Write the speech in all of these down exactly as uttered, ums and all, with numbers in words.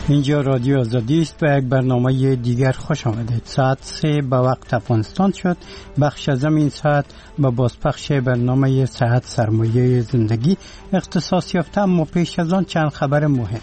اینجا رادیو آزادی است و یک برنامه دیگر خوش آمدید. ساعت سه به وقت افغانستان شد. بخش از این ساعت به بازپخش برنامه صحت سرمایه زندگی اختصاص یافته، اما پیش از آن چند خبر مهم.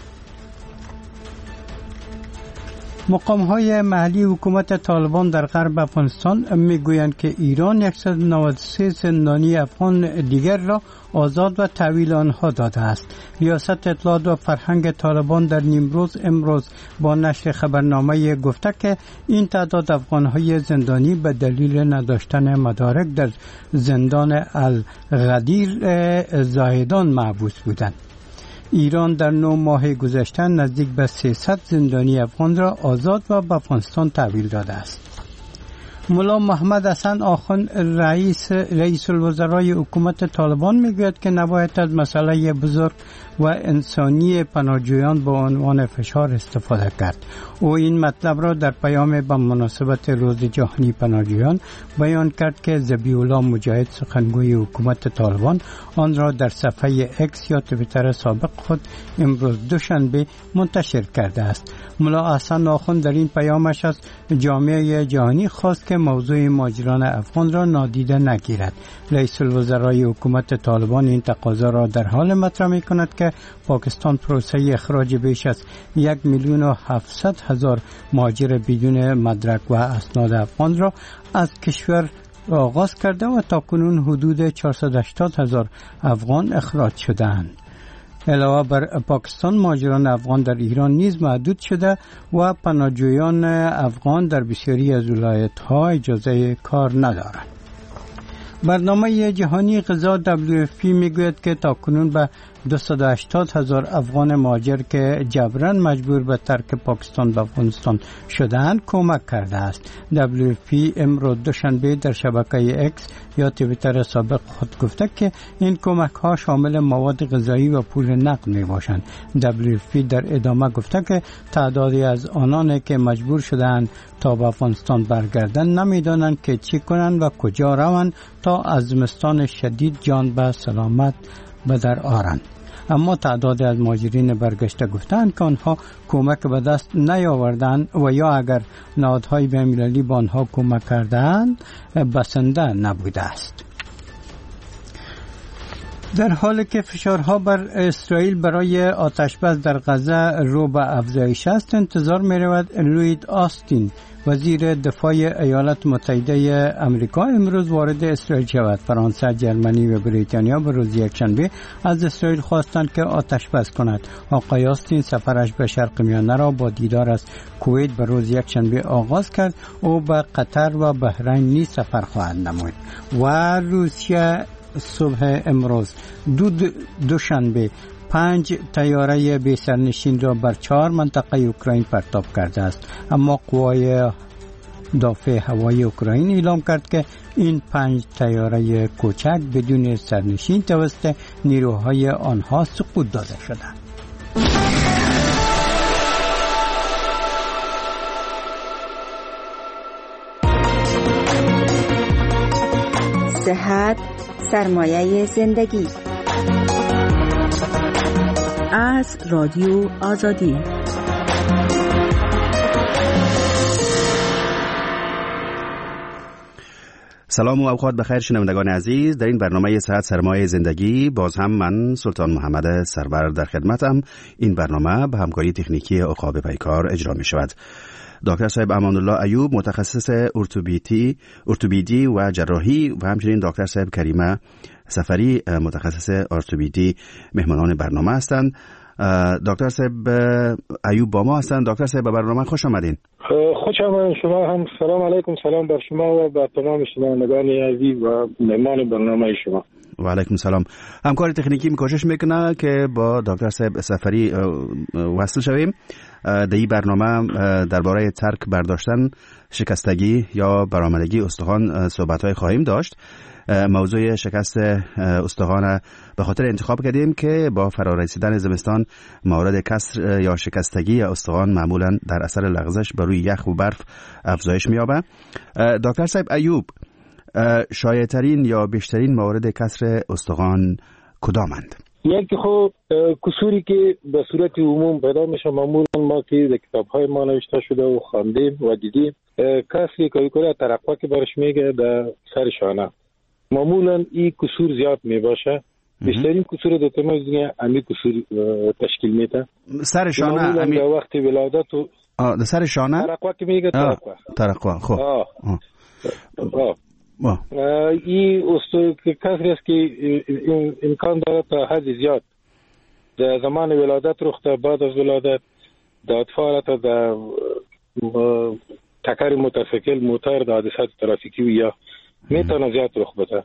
مقام‌های محلی حکومت طالبان در غرب افغانستان میگویند که ایران صد و نود و سه زندانی افغان دیگر را آزاد و تحویل آنها داده است. ریاست اطلاعات و فرهنگ طالبان در نیمروز امروز با نشر خبرنامه گفته که این تعداد افغان‌های زندانی به دلیل نداشتن مدارک در زندان الغدیر زاهدان محبوس بودند. ایران در نه ماه گذشته نزدیک به سیصد زندانی افغان را آزاد و به افغانستان تحویل داده است. ملا محمد حسن آخوند رئیس رئیس الوزرای حکومت طالبان میگوید که نباید از مسئله بزرگ و انسانی پناهجویان به عنوان فشار استفاده کرد. او این مطلب را در پیام به مناسبت روز جهانی پناهجویان بیان کرد که ذبیح الله مجاهد سخنگوی حکومت طالبان آن را در صفحه اکس یا توییتر سابق خود امروز دوشنبه منتشر کرده است. ملا حسن آخوند در این پیامش از جامعه جهانی خواست که موضوع مهاجران افغان را نادیده نگیرد. رئیس الوزرای حکومت طالبان این تقاضا را در حال مطرح می‌کند که پاکستان پروسه اخراج بیش از یک میلیون و هفتصد هزار مهاجر بدون مدرک و اسناد افغان را از کشور آغاز کرده و تاکنون حدود چهارصد و هشتاد هزار افغان اخراج شده‌اند. علاوه بر پاکستان، مهاجران افغان در ایران نیز محدود شده و پناهجویان افغان در بسیاری از ولایت‌ها اجازه کار ندارند. برنامه جهانی غذا دبلیو اف پی میگوید که تاکنون به دویست و هشتاد هزار افغان مهاجر که جبراً مجبور به ترک پاکستان به افغانستان شده‌اند کمک کرده است. دبلیو اف پی امروز دوشنبه در شبکه اکس یا توییتر سابق خود گفته که این کمک ها شامل مواد غذایی و پول نقد می باشند. دبلیو اف پی در ادامه گفته که تعدادی از آنان که مجبور شدند تا به افغانستان برگردند نمیدانند که چی کنند و کجا روند تا از زمستان شدید جان به سلامت به در آرند. اما تعداد از مهاجرین برگشته گفتند که آنها کمک به دست نیاوردند و یا اگر نهادهای بین‌المللی به آنها کمک کردند بسنده نبوده است. در حالی که فشارها بر اسرائیل برای آتشبس در غزه رو به افزایش است، انتظار می رود لوید آستین وزیر دفاع ایالات متحده آمریکا امروز وارد اسرائیل شود. فرانسه، جرمنی و بریتانیا به روز یکشنبه از اسرائیل خواستند که آتش بس کند. آقای آستین سفرش به شرق میانه را با دیدار از کویت به روز یکشنبه آغاز کرد. او به قطر و بحرین نیز سفر خواهد نمود. و روسیه صبح امروز دو دوشنبه پنج طیاره بی سرنشین را بر چهار منطقه اوکراین پرتاب کرده است، اما قوای دفاع هوایی اوکراین اعلام کرد که این پنج طیاره کوچک بدون سرنشین توسط نیروهای آنها سقوط داده شدند. صحت سرمایه زندگی از رادیو آزادی. سلام و اوقات بخیر شنوندگان عزیز. در این برنامه صحت سرمایه زندگی باز هم من سلطان محمد سرور در خدمتم. این برنامه به همکاری تکنیکی عقاب پیکار اجرا می شود. دکتر صاحب امان الله ایوب متخصص ارتوپیدی ارتوپیدی و جراحی و همچنین دکتر صاحب کریمه سفری متخصص ارتوپیدی مهمانان برنامه هستند. دکتر صاحب ایوب با ما هستند. دکتر صاحب به برنامه خوش آمدین. خوش آمدین شما هم. سلام علیکم. سلام بر شما و بر تمام شنوندگان عزیز و مهمان برنامه شما. و علیکم سلام. همکار تکنیکی کوشش میکنه که با دکتر صاحب سفری وصل شویم. در این برنامه درباره ترک برداشتن شکستگی یا برآمدگی استخوان صحبت‌های خواهیم داشت. موضوع شکست استخوان به خاطر انتخاب کردیم که با فرارسیدن زمستان مورد کسر یا شکستگی استخوان معمولا در اثر لغزش بر روی یخ و برف افزایش می‌یابد. دکتر صاحب ایوب، شایع‌ترین یا بیشترین مورد کسر استخوان کدامند؟ یکی خب کسوری که به صورت عموم پیدا میشه، معمولا ما که در کتاب‌های ما نوشته شده و خواندیم و دیدیم، کسری که کوری ترقوا که برش میگه در سر شانه، معمولا این کسور زیاد میباشه. بیشترین کسور در تمام دنیا امی کسور تشکیل میده. سر شانه امی در وقت ولادت و آه در سر شانه ترقوا که میگه ترقوا ترقوا خب آه آه این استو که کسری است که امکان داره تا حد زیاد در زمان ولادت رخ بعد از ولادت در اطفال تا در تکر مترسکل موتر در حادثات ترافیکی و یا میتونه زیاد رخ بده.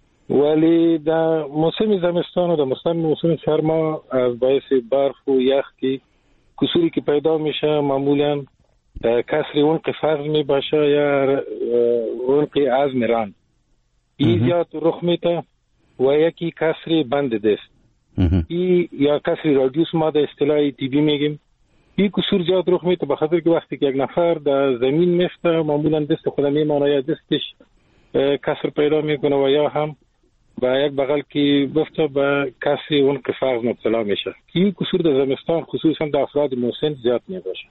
ولی در موسم زمستان و در موسم موسم سرما از باعث برف و یخ که کسوری که پیدا میشه معمولا کسری عنق فخذ می باشه یا عنق عظم ران، این زیاد رخ میده. و یکی کسری بند دست، این یا کسری رادیوس ما در اصطلاح تیبی میگیم. این کسور زیاد رخ میده به خاطر که وقتی که یک نفر در زمین میفته معمولا دست خود میمانه یا دستش کسر پیدا میکنه و یا هم با یک بغل که بفته به کسری اون قفاق مبتلا میشه. این کسور در زمستان خصوصا در افراد مسن زیاد میباشه.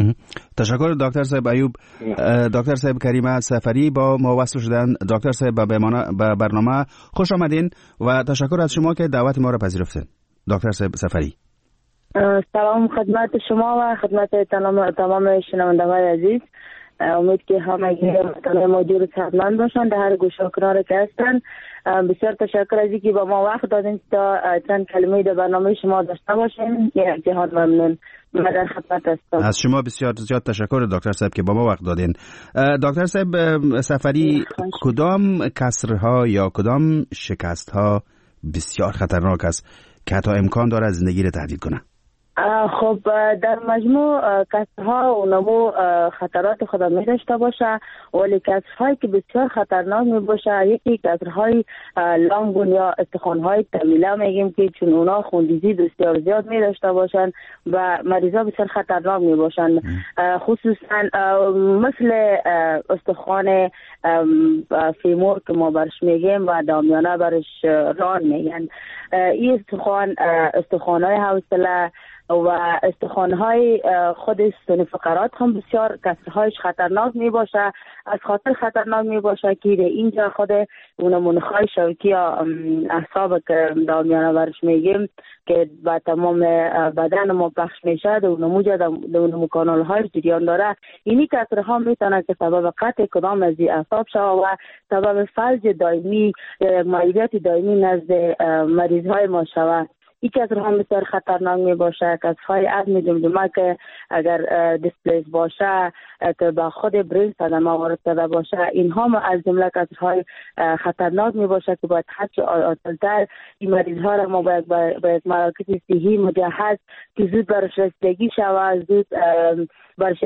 تشکر دکتر صاحب ایوب. دکتر صاحب کریمه سفری با ما وصل شدن. دکتر صاحب به برنامه خوش آمدین و تشکر از شما که دعوت ما را پذیرفتین. دکتر صاحب سفری، سلام خدمت شما و خدمت تمام تمام شنوندگان عزیز. امید که همگی موجود صحتمند باشند در هر گوشه و کنار که هستند. بسیار تشکر از اینکه با ما وقت دادین تا چند کلمه در برنامه شما داشته باشیم. یک جهان ممنون. من در خدمت هستم. از شما بسیار زیاد تشکر دکتر صاحب که با ما وقت دادین. دکتر صاحب سفری، کدام کسرها یا کدام شکستها بسیار خطرناک است که حتی امکان داره زندگی را تهدید کنه؟ خب در مجموع کسرها و نمو خطرات خود می داشته باشه، ولی کسرهایی که بسیار خطرناک می باشه یکی کسرهای لانگون یا استخوانهای طویله میگیم که چون اونا خوندیزی بسیار زیاد می داشته باشن و مریضا بسیار خطرناک می باشن، خصوصا مثل استخوان فیمور که ما برش میگیم و دامیانه برش ران میگن. این استخوان استخوانهای حوصله و استخوان‌های خود استون فقرات هم بسیار کسرهایش خطرناک می باشه. از خاطر خطرناک می باشه که در اینجا خود اون منخای شوکی یا اعصاب که دامیانه برش میگیم که با تمام بدن ما پخش میشه در اون موجه در اون کانال های جریان داره، اینی کسرها میتونه که سبب قطع کدام از این اعصاب شود و سبب فلج دائمی یا معیوبیت دائمی نزد مریض های ما شود. این کسر هم بسیار خطرناک می باشه. کسرهای عظم جمجمه که اگر دیسپلیس باشه که با خود برین صدمه وارد شده باشه، اینها هم از جمله کسرهای خطرناک می باشه که باید حد آتلتر این مریض ها را ما باید با یک مراکز صحی مجهز که زود برش رسیدگی شود، زود برش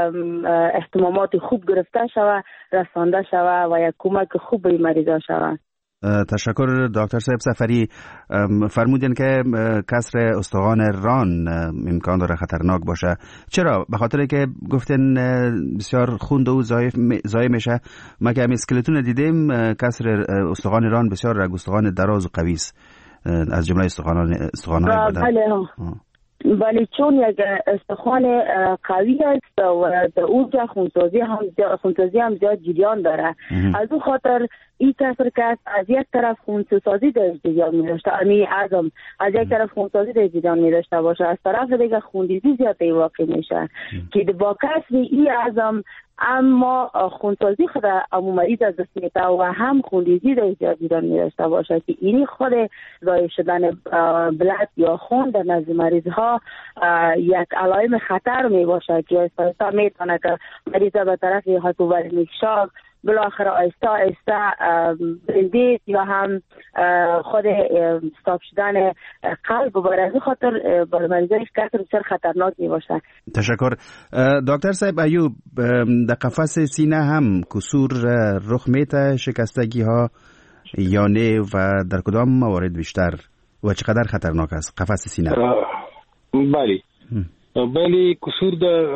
اهتمامات خوب گرفته شود، رسانده شود و یک کمک خوب به این مریض ها شود. تشکر دکتر صاحب سفری. فرمودین که کسر استخوان ران امکان داره خطرناک باشه. چرا؟ به خاطر که گفتن بسیار خوند و ضایع میشه. ما که همین اسکلتون دیدیم کسر استخوان ران بسیار رگ استخوان دراز و قوی است از جمله استخوانان استخوان‌های بدن. بله ولی چون یک استخوان قوی است و در اونجا خونسازی هم خونسازی هم زیاد جریان داره، از اون خاطر این کسر که از یک طرف خونسازی در جریان می داشته، امی عظم از یک طرف خونسازی در جریان می داشته باشه، از طرف دیگه خوندیزی زیاد واقع میشه که با کسر این عظم اما خونسازی خود امو مریض از دست میده و هم خوندیزی در جریان می داشته باشه که اینی خود ضایع شدن بلد یا خون در نزد مریض ها یک علائم خطر می باشه که اساسا میتونه که مریض به طرف هایپوولمیک شاک بالاخره آیسته آیسته بریدیت یا هم خود استاپ شدن قلب و برای از خاطر برای مریضای کسر بسیار خطرناک می باشه. تشکر دکتر صاحب ایوب. در قفس سینه هم کسور رخ میته شکستگی ها یا نه و در کدام موارد بیشتر و چقدر خطرناک است قفس سینه؟ بله بله کسور در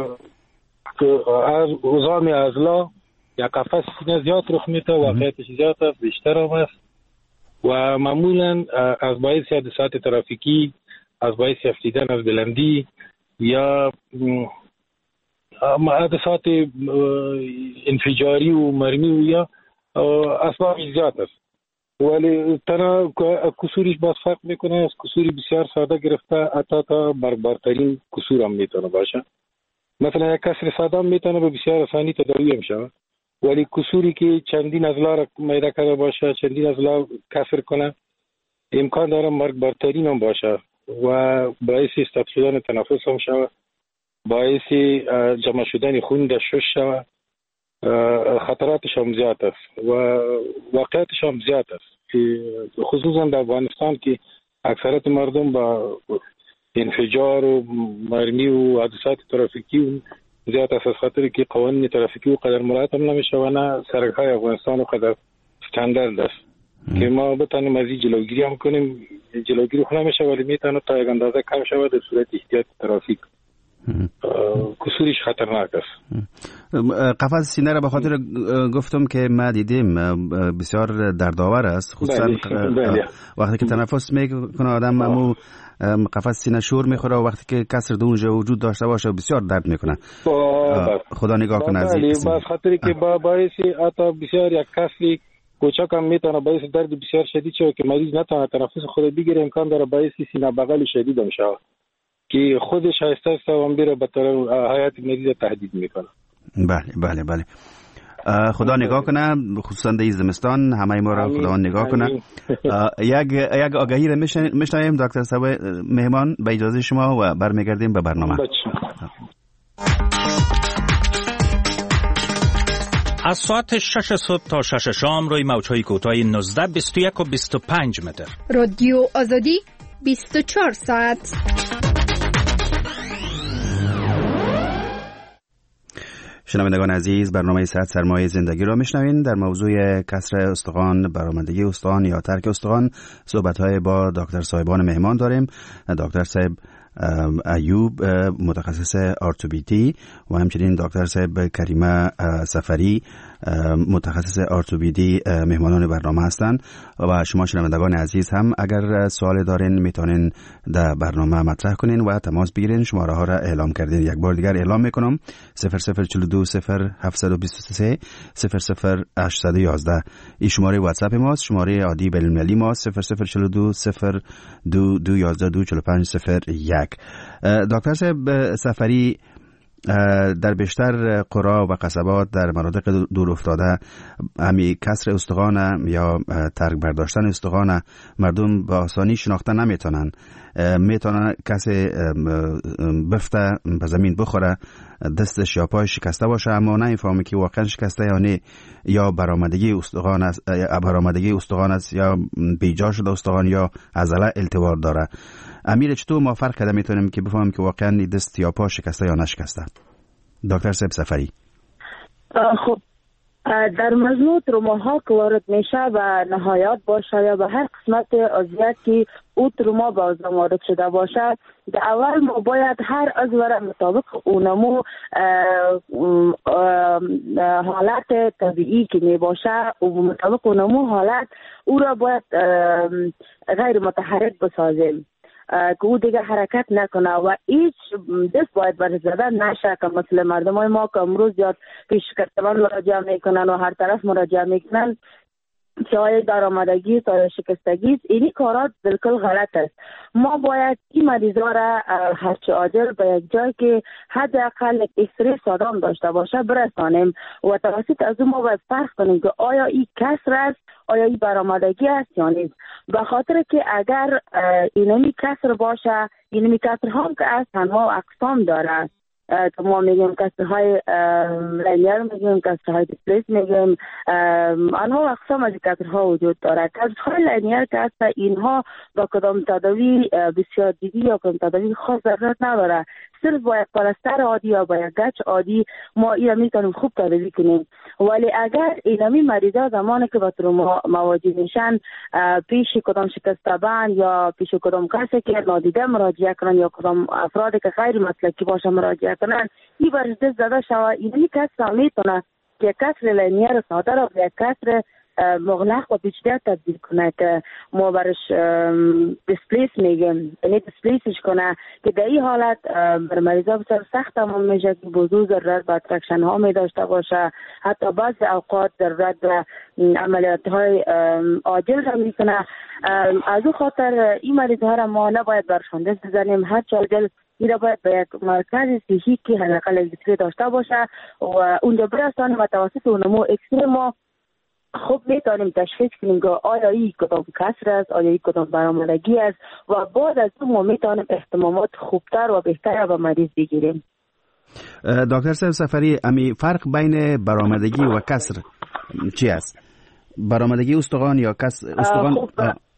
از عظام عضله یا قفس سینه زیاد رخ میته، واقعیتش زیاد بیشتر هم است و معمولا از باعث حادثات ترافیکی، از باعث افتیدن از بلندی یا حادثات انفجاری و مرمی و یا اسباب زیاد است، ولی تنها کسورش باز فرق میکنه. از کسوری بسیار ساده گرفته حتی تا مرگبارترین کسور هم میتونه باشه. مثلا یک کسر ساده هم میتونه به بسیار آسانی تداوی هم شود، ولی کسوری که چندین اضلاع را میده کرده باشه، چندین اضلاع کسر کنه، امکان داره مرگبارترین هم باشه و باعث استاپ شدن تنفس هم شود، باعث جمع شدن خون در شش شود، خطراتش هم زیاد است و واقعیتش هم زیاد است، خصوصا در افغانستان که اکثرت مردم با انفجار و مرمی و حادثات ترافیکی و زیاد است، از خاطر که قوانین ترافیکی و قدر مراعات هم نمیشه و نه سرک های افغانستان و قدر استاندارد است که ما بتانیم از این جلوگیری هم کنیم. جلوگیری خود نمیشه ولی میتونه تا یک اندازه کم شود در صورت احتیاط ترافیک. کسورش خطرناک است. قفس سینه را به خاطر گفتم که ما دیدیم بسیار دردآور است، خصوصا وقتی که تنفس میکنه آدم امو قفس سینه شور میخوره و وقتی که کسر دونجا وجود داشته باشه بسیار درد میکنه. خدا نگاه کنه از این قسم. خاطری که با باعث حتی بسیار یک کسری کوچک هم میتونه باعث درد بسیار شدید شود که مریض نتونه تنفس خود بگیره، امکان داره باعث سینه بغل شدید هم شود که خودش هسته است و میره به طرف حیات مریض تهدید میکنه. بله بله بله. خدا نگاه کنه، خصوصا در زمستان همه ما را خدا نگاه کنه. یک یک آگهی را میشنویم دکتر صاحب مهمان به اجازه شما و برمیگردیم به برنامه. از ساعت شش صبح تا شش شام روی موج‌های کوتاه نوزده، بیست و یک و بیست و پنج متر. رادیو آزادی بیست و چهار ساعت. شنوندگان عزیز، برنامه صحت سرمایه زندگی را میشنوین. در موضوع کسر استخوان، برآمدگی استخوان یا ترک استخوان صحبت‌های با دکتر صاحبان مهمان داریم. دکتر صاحب ایوب متخصص ارتوپدی و همچنین دکتر صاحب کریمه سفری متخصص ارتوپدی مهمانان برنامه هستند و شما شنوندگان عزیز هم اگر سوال دارین میتونین در برنامه مطرح کنین و تماس بگیرین. شماره ها را اعلام کردین، یک بار دیگر اعلام میکنم: صفر صفر چهل و دو صفر هفتصد و بیست و سه صفر صفر هشتصد و یازده. این شماره واتساپ ماست. شماره عادی بین المللی ماست صفر صفر چهل و دو صفر دو دو یازده دو چهل و پنج صفر یک. دکتر صاحب سفری، در بیشتر قرا و قصبات در مناطق دور افتاده همی کسر استخوان یا ترک برداشتن استخوان مردم با آسانی شناخته نمیتونن. میتونن کسی بفته به زمین بخوره، دستش یا پای شکسته باشه اما نمیفهمه که واقعا شکسته یا نه، یا برآمدگی استخوان است برآمدگی استخوان است یا بیجا شده استخوان یا عضله التوار داره. امیر چطور ما فرق کرده میتونیم که بفهمیم که واقعا دست یا پا شکسته یا نشکسته؟ دکتر صاحب سفری. خب در مجموع تروماها که وارد میشه و نهایت باشه یا به هر قسمت عضویت که او تروما به عضو وارد شده باشه، در اول ما باید هر عضو را مطابق اونمو حالت طبیعی که می باشه و مطابق اونمو حالت او را باید غیر متحرک بسازیم که او دیگه حرکت نکنه و هیچ دست باید برش زده نشه که مثل مردم های ما که امروز زیاد پیش کتبان مراجعه میکنن و هر طرف مراجعه میکنن چای درآمدگی تا شکستگی، اینی کارات بالکل غلط است. ما باید این مریضا را هرچه عاجل به یک جای که حداقل یک اکسری ساده هم داشته باشه برسانیم و توسط از اون ما باید فرق کنیم که آیا این کسر است، آیا این برآمدگی است یا نیست. به خاطر که اگر اینمی کسر باشه، اینمی کسر هم که از تنها اقسام داره که ما میگیم کسرهای لینیر، میگیم کسرهای دیسپلیس، میگیم آنها اقسام از کسرها وجود داره. کسرهای لینیر که هست اینها با کدام تداوی بسیار دیدی یا کدام تداوی خاص ضرورت نداره، صرف با یک پلاستر عادی یا با یک گچ عادی ما این میتونیم خوب تداوی کنیم. ولی اگر اینمی مریضا زمانی که با تروما مواجه میشن پیش کدام شکستبان یا پیش کدام کسی که نادیده مراجعه کنن یا کدام افرادی که غیر مسلکی باشه مراجعه کنن، این برش دست زده شود. اینمی کس میتونه که کسر لینیر ساده را به یک کسر مغلق و پیچیده تبدیل کنه که ما برش دیسپلیس میگیم، یعنی دیسپلیسش کنه که در این حالت بر مریضا بسیار سخت تمام میشه که بزرگ ضرورت به اترکشن ها می داشته باشه، حتی بعض اوقات ضرورت به عملیات های عاجل را میکنه. از او خاطر این مریض ها را ما نباید برشان دست بزنیم، هر چه عاجل ایرا باید به یک مرکز صحی که حداقل اکسره داشته باشه و اونجا برسانیم و توسط اونمو اکسره ما خوب میتونیم تشخیص کنیم که آیا این کدام کسر است، آیا این کدام برآمدگی است و بعد از اون ما میتونیم احتمامات خوبتر و بهتر به مریض بگیریم. دکتر صاحب سفری، امی فرق بین برآمدگی و کسر چی است؟ برآمدگی استخوان یا کسر استخوان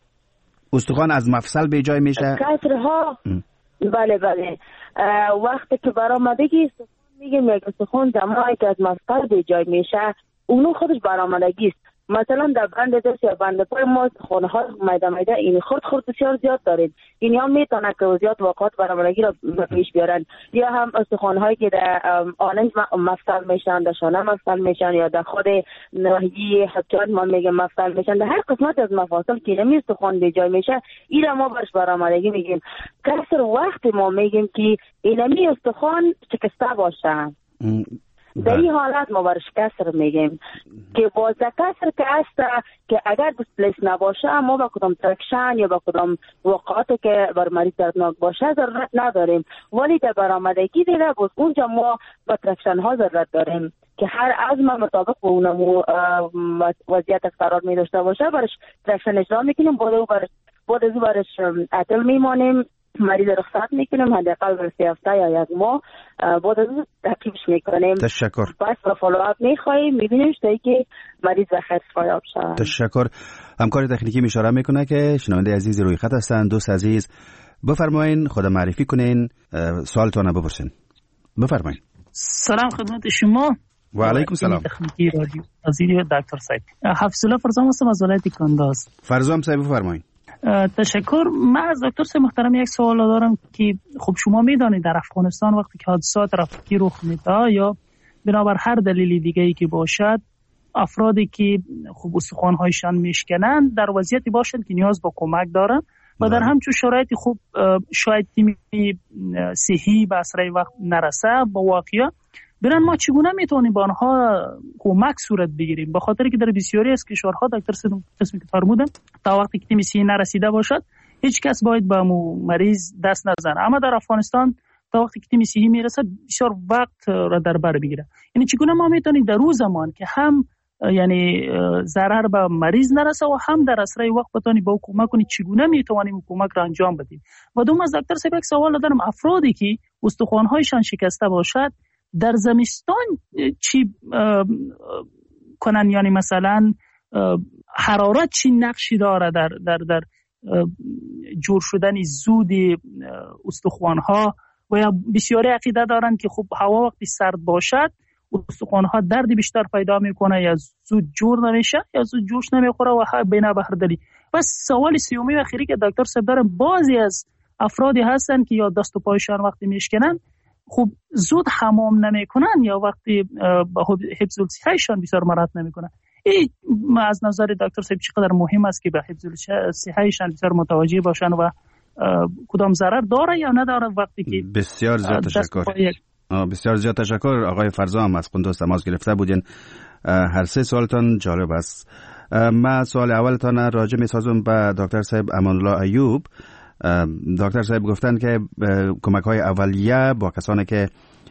استخوان از مفصل به جای میشه؟ کسرها بله بله وقتی که برآمدگی استخوان میگیم یک استخوان جمعی که از مفصل به جای میشه اونو خودش برآمدگی است. مثلا در بند دست یا بند پای ما خونه ها میده میده این خرد خرد بسیار زیاد دارید، این هم میتونه که زیاد واقعات برآمدگی را پیش بیارن، یا هم استخوان هایی که در آننج مفصل میشن، در شانه مفصل میشن، یا در خود ناحیه حجات ما میگیم مفصل میشن، در هر قسمت از مفاصل که نمی استخوان به جای میشه این را ما برش برآمدگی میگیم. کسر وقت ما میگیم که اینمی استخوان شکسته باشه، در این حالت ما برش کسر میگیم که بازه کسر که هست که اگر دیسپلیس نباشه ما با کدام ترکشن یا با کدام وقعاتی که بر مریض دردناک باشه ضرورت نداریم، ولی در برآمدگی دیگه باز اونجا ما با ترکشن ها ضرورت داریم که هر عزم مطابق با اونمو وضعیت قرار می داشته باشه برش ترکشن اجرا میکنیم، بعد برش بعد از برش عطل میمانیم، مریض رخصت میکنیم حداقل برای سه هفته یا یک ماه، بعد از تعقیبش میکنیم. تشکر. بس و فالوآپ میخوایم میبینیم تا اینکه مریض بخیر شفایاب شود. تشکر. همکار تکنیکی اشاره میکنه که شنونده عزیز روی خط هستند. دوست عزیز بفرمایین خود معرفی کنین، سوالتون بپرسین. بفرمایین. سلام خدمت شما. و علیکم سلام. تکنیکی رادیو عزیز دکتر سعید. حفظ الله فرزام هستم از ولایت کنداز. فرزام صاحب بفرمایین. تشکر. من از دکتر صاحب محترم یک سوال دارم که خب شما میدانید در افغانستان وقتی که حادثات رفیقی رخ میده یا بنابر هر دلیل دیگه ای که باشد افرادی که خب استخوان‌هایشان میشکنند در وضعیتی باشند که نیاز به کمک دارند و در همچون شرایطی خوب شاید تیم صحی به اسرع وقت نرسه با واقعیت برن ما چگونه میتونیم با آنها کمک صورت بگیریم؟ به خاطر که در بسیاری از کشورها دکتر صدم قسمی که فرمودن تا وقتی که تیم صحی نرسیده باشد هیچ کس باید به مریض دست نزنه، اما در افغانستان تا وقتی که تیم صحی میرسد بسیار وقت را در بر بگیره. یعنی چگونه ما میتونیم در روز زمان که هم یعنی ضرر به مریض نرسه و هم در اسرع وقت بتونیم با کمک کنیم چگونه میتونیم کمک را انجام بدیم؟ و دوم از دکتر صاحب یک سوال دارم، افرادی که استخوان‌هایشان شکسته باشد در زمستان چی کنن؟ یعنی مثلا حرارت چی نقشی داره در در در جور شدن زود استخوان‌ها؟ و یا بسیاری عقیده دارن که خب هوا وقتی سرد باشد استخوان‌ها درد بیشتر پیدا میکنه یا زود جور نمیشه یا زود جوش نمیخوره و بنا به هر دلیل. و سوال سیومی و اخیری که دکتر صاحب دارم، بعضی از افرادی هستن که یا دست و پایشان وقتی میشکنن خب زود حمام نمیکنن یا وقتی حفظ الصحهشان بسیار مراعات نمیکنن. این از نظر دکتر صاحب چقدر مهم است که به حفظ الصحهشان بسیار متوجه باشن و کدام ضرر داره یا نداره وقتی که بسیار زیاد تشکر. بسیار زیاد تشکر آقای فرزام از قندوز تماس گرفته بودین. هر سه سوالتان جالب است. من سوال اولتان راجع می‌سازم به دکتر صاحب امان الله ایوب. دکتر صاحب گفتن که کمک های اولیه با کسانی که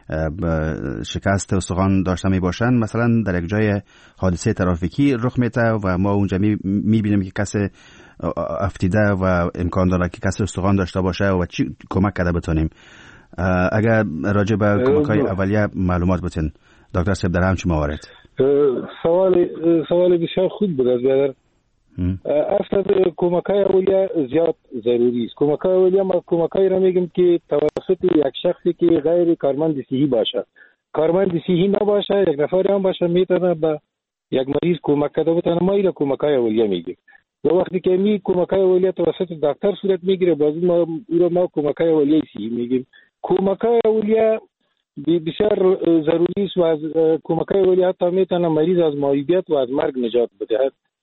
شکست استخوان داشته می باشن، مثلا در یک جای حادثه ترافیکی رخ میده و ما اونجا می بینیم که کسی افتیده و امکان داره که کسی استخوان داشته باشه و چی کمک کرده بتونیم. اگر راجع به کمک های اولیه معلومات بتین دکتر صاحب در همچین موارد. سوال سوال بسیار خوب بود از بیادر. اصلا کمک‌های اولیه زیاد ضروری است. کمک‌های اولیه ما کمک‌هایی را میگیم که توسط یک شخصی که غیر کارمند صحی باشه، کارمند صحی نباشه، یک نفر هم باشه میتونه به یک مریض کمک کرده بتونه. ما اینا کمک‌های اولیه میگیم. و وقتی که می کمک‌های اولیه توسط دکتر صورت میگیره باز ما اینا ما کمک‌های اولیه صحی میگیم. کمک‌های اولیه بسیار ضروری است و از کمک‌های اولیه تا میتونه مریض از معیوبیت و از مرگ نجات بده.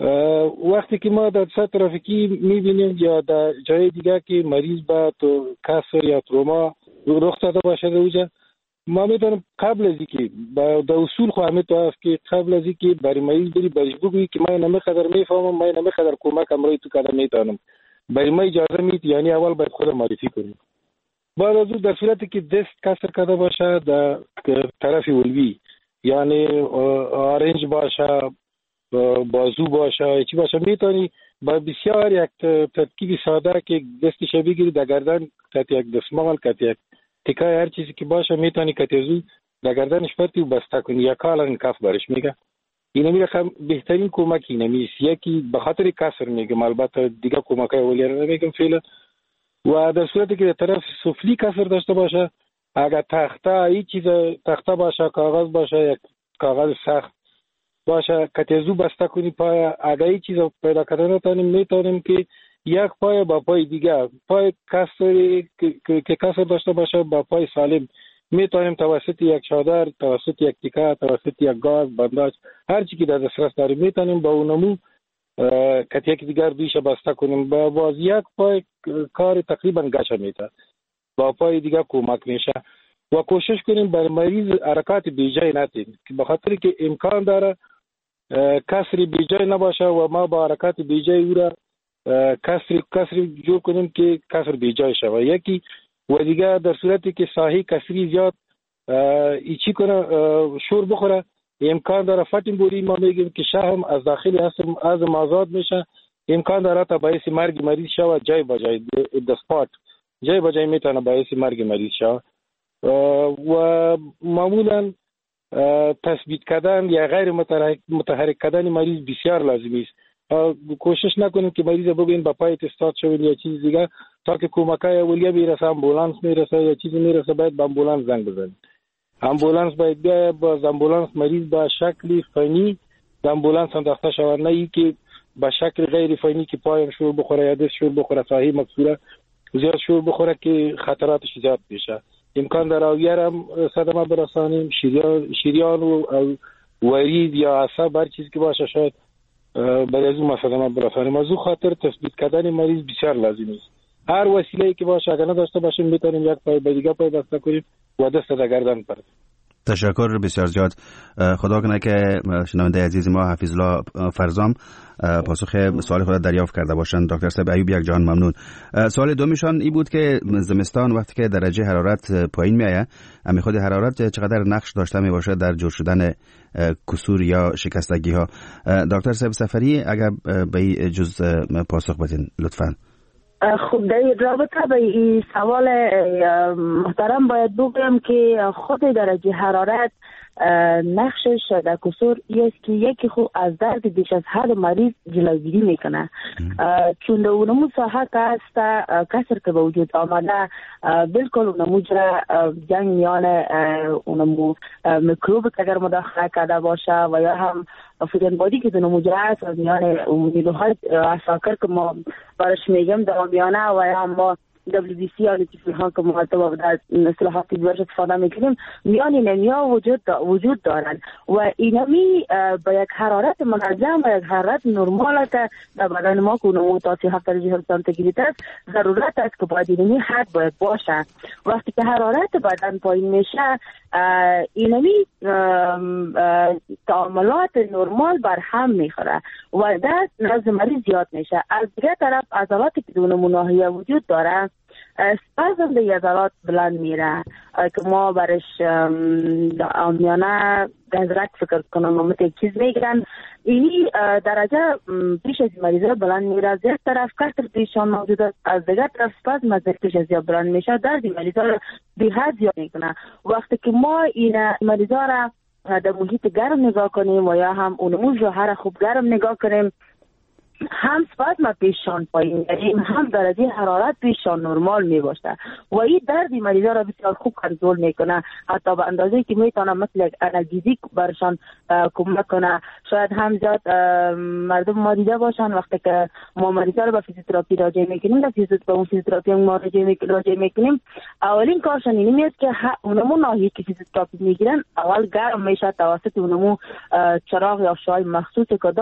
وقتی که ما در سطح ترافیکی میبینیم یا در جای دیگه که مریض با تو کسر یا تروما رخ داده باشه اوجا، ما میتونیم قبل از اینکه در اصول خو همه تو است که قبل از اینکه برای مریض بری برش بگویی که من نمیقدر میفهمم، من نمیقدر کمکم روی تو کردم میتونم، برای ما اجازه میدی، یعنی اول باید خود معرفی کنیم. بعد از اون در صورتی که دست کسر کرده باشه در طرف علوی، یعنی آرنج باشه، بازو باشه، چی باشه، میتونی با بسیار یک ترکیب ساده که دستش بگیری در گردن کت یک دستمال، کت یک تکای هر چیزی که باشه میتونی کتیزو در گردنش پرتی و بسته کنی یا کالن کف برش میگه. اینه میگه بهترین کمک اینه میست، یکی به خاطر کسر میگم، البته دیگه کمکای اولیه رو نمیگم فعلا. و در صورتی که در طرف سفلی کسر داشته باشه، اگر تخته ای چیز تخته باشه، کاغذ باشه، یک کاغذ سخت باشه، کتیزو بسته کنی پای، اگر ای چیز پیدا کردن نتونیم میتونیم که یک پای با پای دیگه، پای کسری که کسر داشته باشه با پای سالم میتونیم توسط یک چادر، توسط یک تیکه، توسط یک گاز، بنداج، هر چی که در دسترس داریم میتونیم با اونمو کت یک دیگر بیشه بسته کنیم. با باز یک پای کار تقریبا گچه میتر، با پای دیگه کمک میشه. و کوشش کنیم بر مریض حرکات بیجای نتیم، که بخاطر که امکان داره کسری بیجای نباشه و ما با حرکات بیجای او را کسری کسری جور کنیم که کسر بیجای شود. یکی و دیگه در صورتی که ساحی کسری زیاد ایچی کنه، شور بخوره، امکان داره فتیم بوری، ما میگیم که شهم از داخلی هستم از آزاد میشه، امکان داره تا باعث مرگ مریض شود، جای با جای دسپات جای با جای میتونه باعث مرگ مریض شود. و معمولا تثبیت کردن یا غیر متحرک کردن مریض بسیار لازمی است. کوشش نکنیم که مریض بگوین با پایت استاد شوید یا چیز دیگه، تا که کمکای اولیه برسه، امبولانس میرسه یا چیزی میرسه، باید با امبولانس زنگ بزنیم. امبولانس باید بیا، با امبولانس مریض با شکل فنی به امبولانس انداخته شود، نه ای که با شکل غیر فنی که پایم شور بخوره یا دست شور بخوره، صحیح مکسوره زیاد شور بخوره که خطراتش زیاد بشه. امکان داره اویرم صدمه برسانیم، شیریان شیریان و ورید یا عصب هر چیزی که باشه شاید برای از اون صدمه برسانیم. از اون خاطر تثبیت کردن مریض بسیار لازمی است. هر وسیله‌ای که باشه اگر نداشته باشیم میتونیم یک پای به دیگه پای بسته کنیم و دست در گردن پرد. تشکر بسیار زیاد. خدا کنه که شنونده عزیز ما حفیظالله فرزام پاسخ سوال خود دریافت کرده باشند. دکتر صاحب ایوب یک جان ممنون. سوال دومیشان ای بود که زمستان وقتی که درجه حرارت پایین میایه، امی خود حرارت چقدر نقش داشته می باشه در جور شدن کسور یا شکستگی ها؟ دکتر صاحب سفری اگر به این جز پاسخ بدین لطفاً. خب در رابطه با این سوال محترم باید بگم که خود درجه حرارت نقشش در کسور است که یکی خود از درد بیش از حد مریض جلوگیری میکنه، چون در اونمو ساحه که هست کسر که به وجود آمده بالکل اونمو جرا جنگ میان اونمو میکروب که اگر مداخله کرده باشه و یا هم فیدن بادی که اونمو جرا هست میان نیروهای عساکر که ما برش میگم دوامیانه و یا هم ما دبلیو بی سی یا لطیفی ها که مرتبا در اصطلاحات دیگرش استفاده میکنیم، میان اینمیا وجود وجود دارند و اینمی با یک حرارت منظم و یک حرارت نرمال که در بدن ما که اونمو تا سی هفت درجه سانتیگراد است، ضرورت است که باید اینمی حد باید باشه. وقتی که حرارت بدن پایین میشه، اینمی تعاملات نرمال بر هم میخوره و دست نزد مریض زیاد میشه. از دیگه طرف عضلاتی که اونمو ناحیه وجود داره، اسپازم به عضلات بلند میره که ما برش آمیانه گنزرک فکر کنم و مت چیز میگن، اینی درجه پیش از مریضه بلند میره. از یک طرف کسر پیشان موجود است، از دیگر طرف اسپازم از پیش از بلند میشه، درد مریضه رو به حد زیاد میکنه. وقتی که ما این مریضه را در محیط گرم نگاه کنیم و یا هم اونمو جوهر خوب گرم نگاه کنیم، هم سپازم پیشان پایین میاریم، هم درجه حرارت پیشان نرمال می باشه و این درد مریضا را بسیار خوب کنترل میکنه، حتی به اندازه که میتونه مثل انالژیزیک برشان کمک کنه. شاید هم زیاد مردم ما دیده باشن وقتی که ما مریضا رو به فیزیوتراپی راجع میکنیم، در فیزیوتراپی به اون فیزیوتراپی ما راجع میکنیم، اولین کارشان اینی میاد که اونمو ناحیه که فیزیوتراپی میگیرن اول گرم میشه توسط اونمو چراغ یا شای مخصوصی که داره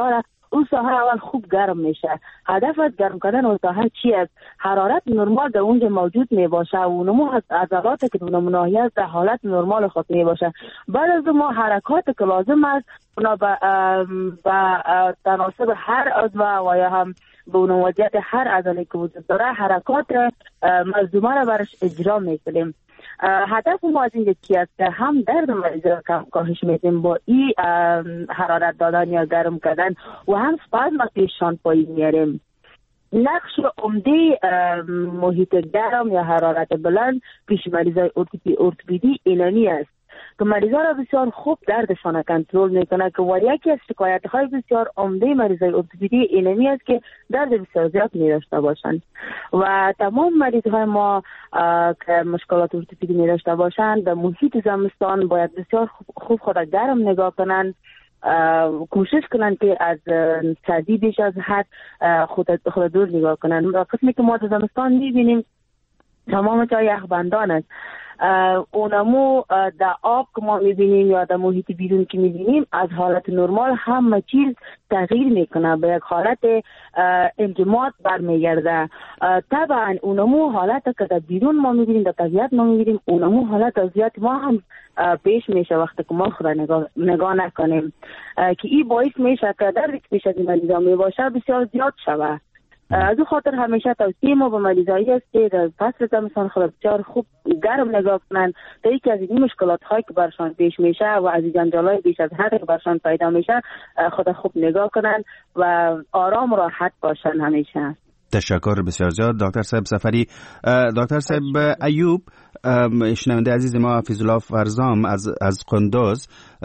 اون ساحه اول خوب گرم میشه. هدف از گرم کردن اون ساحه چی است؟ حرارت نرمال در اونجا موجود می باشه و اونمو عضلات که اونمو ناحیه در حالت نرمال خود می باشه. بعد از ما حرکات که لازم است اونا به تناسب هر عضو و یا هم به اون وضعیت هر عضله که وجود داره حرکات ملزومه را برش اجرا میکنیم. هدف ما از اینجا چی است که هم درد مریض را کاهش میدیم با این حرارت دادن یا گرم کردن و هم سپازم پیشان پایین میاریم. نقش عمده محیط گرم یا حرارت بلند پیش مریضای ارتوپدی اینانی است که مریضا را بسیار خوب دردشان کنترل میکنه که و یکی از شکایت های بسیار عمده مریضای ارتوپدی اینانی است که درد بسیار زیاد می داشته باشند و تمام مریض های ما که مشکلات ارتوپدی می داشته باشند در محیط زمستان باید بسیار خوب خود گرم نگاه کنند، کوشش کنند که از سردی بیش از حد خود خود دور نگاه کنند. و قسمی که ما در زمستان میبینیم تمام جای یخبندان است. اونمو در آب که ما میبینیم یا در محیط بیرون که میبینیم از حالت نرمال همه چیز تغییر میکنه، به یک حالت انجماد برمیگرده. طبعا اونمو حالت که در بیرون ما میبینیم در طبیعت ما میبینیم اونمو حالت وضعیت ما هم پیش میشه وقتی که ما خود نگاه, نگاه نکنیم که این باعث میشه که دردی که پیش از این مریضا میباشه بسیار زیاد شوه. از او خاطر همیشه توصیه ما به مریضایی است که در فصل زمستان خود بسیار خوب گرم نگاه کنند تا یکی از این مشکلات هایی که برشان پیش میشه و از این جنجالای بیش از حد که برشان پیدا میشه خود خوب نگاه کنند و آرام و راحت باشن همیشه. تشکر بسیار زیاد دکتر صاحب سفری. دکتر صاحب ایوب، شنونده عزیز ما فیض‌الله فرزام از از قندوز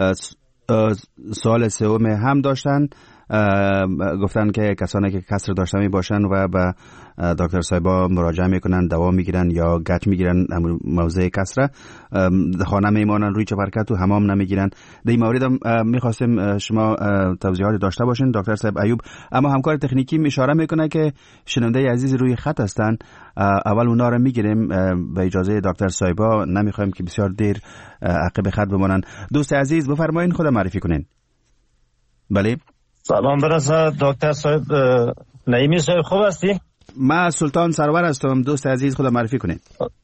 سوال سوم هم داشتن، گفتن که کسانی که کسر داشته می باشن و به دکتر صاحبا مراجعه میکنن دوا میگیرن یا گچ میگیرن موضع کسر خانه میمانن روی چپرکت و حمام نمیگیرن. در این مورد میخواستیم شما توضیحات داشته باشین دکتر صاحب ایوب. اما همکار تکنیکی اشاره میکنه که شنونده عزیز روی خط هستن، اول اونا رو میگیریم به اجازه دکتر صاحبا، نمیخوایم که بسیار دیر عقب خط بمونن. دوست عزیز بفرمایید خود معرفی کنین. بله سلام برسه دکتر صاحب. نعیمی صاحب خوب هستی؟ من سلطان سرور هستم. دوست عزیز خود معرفی کنید.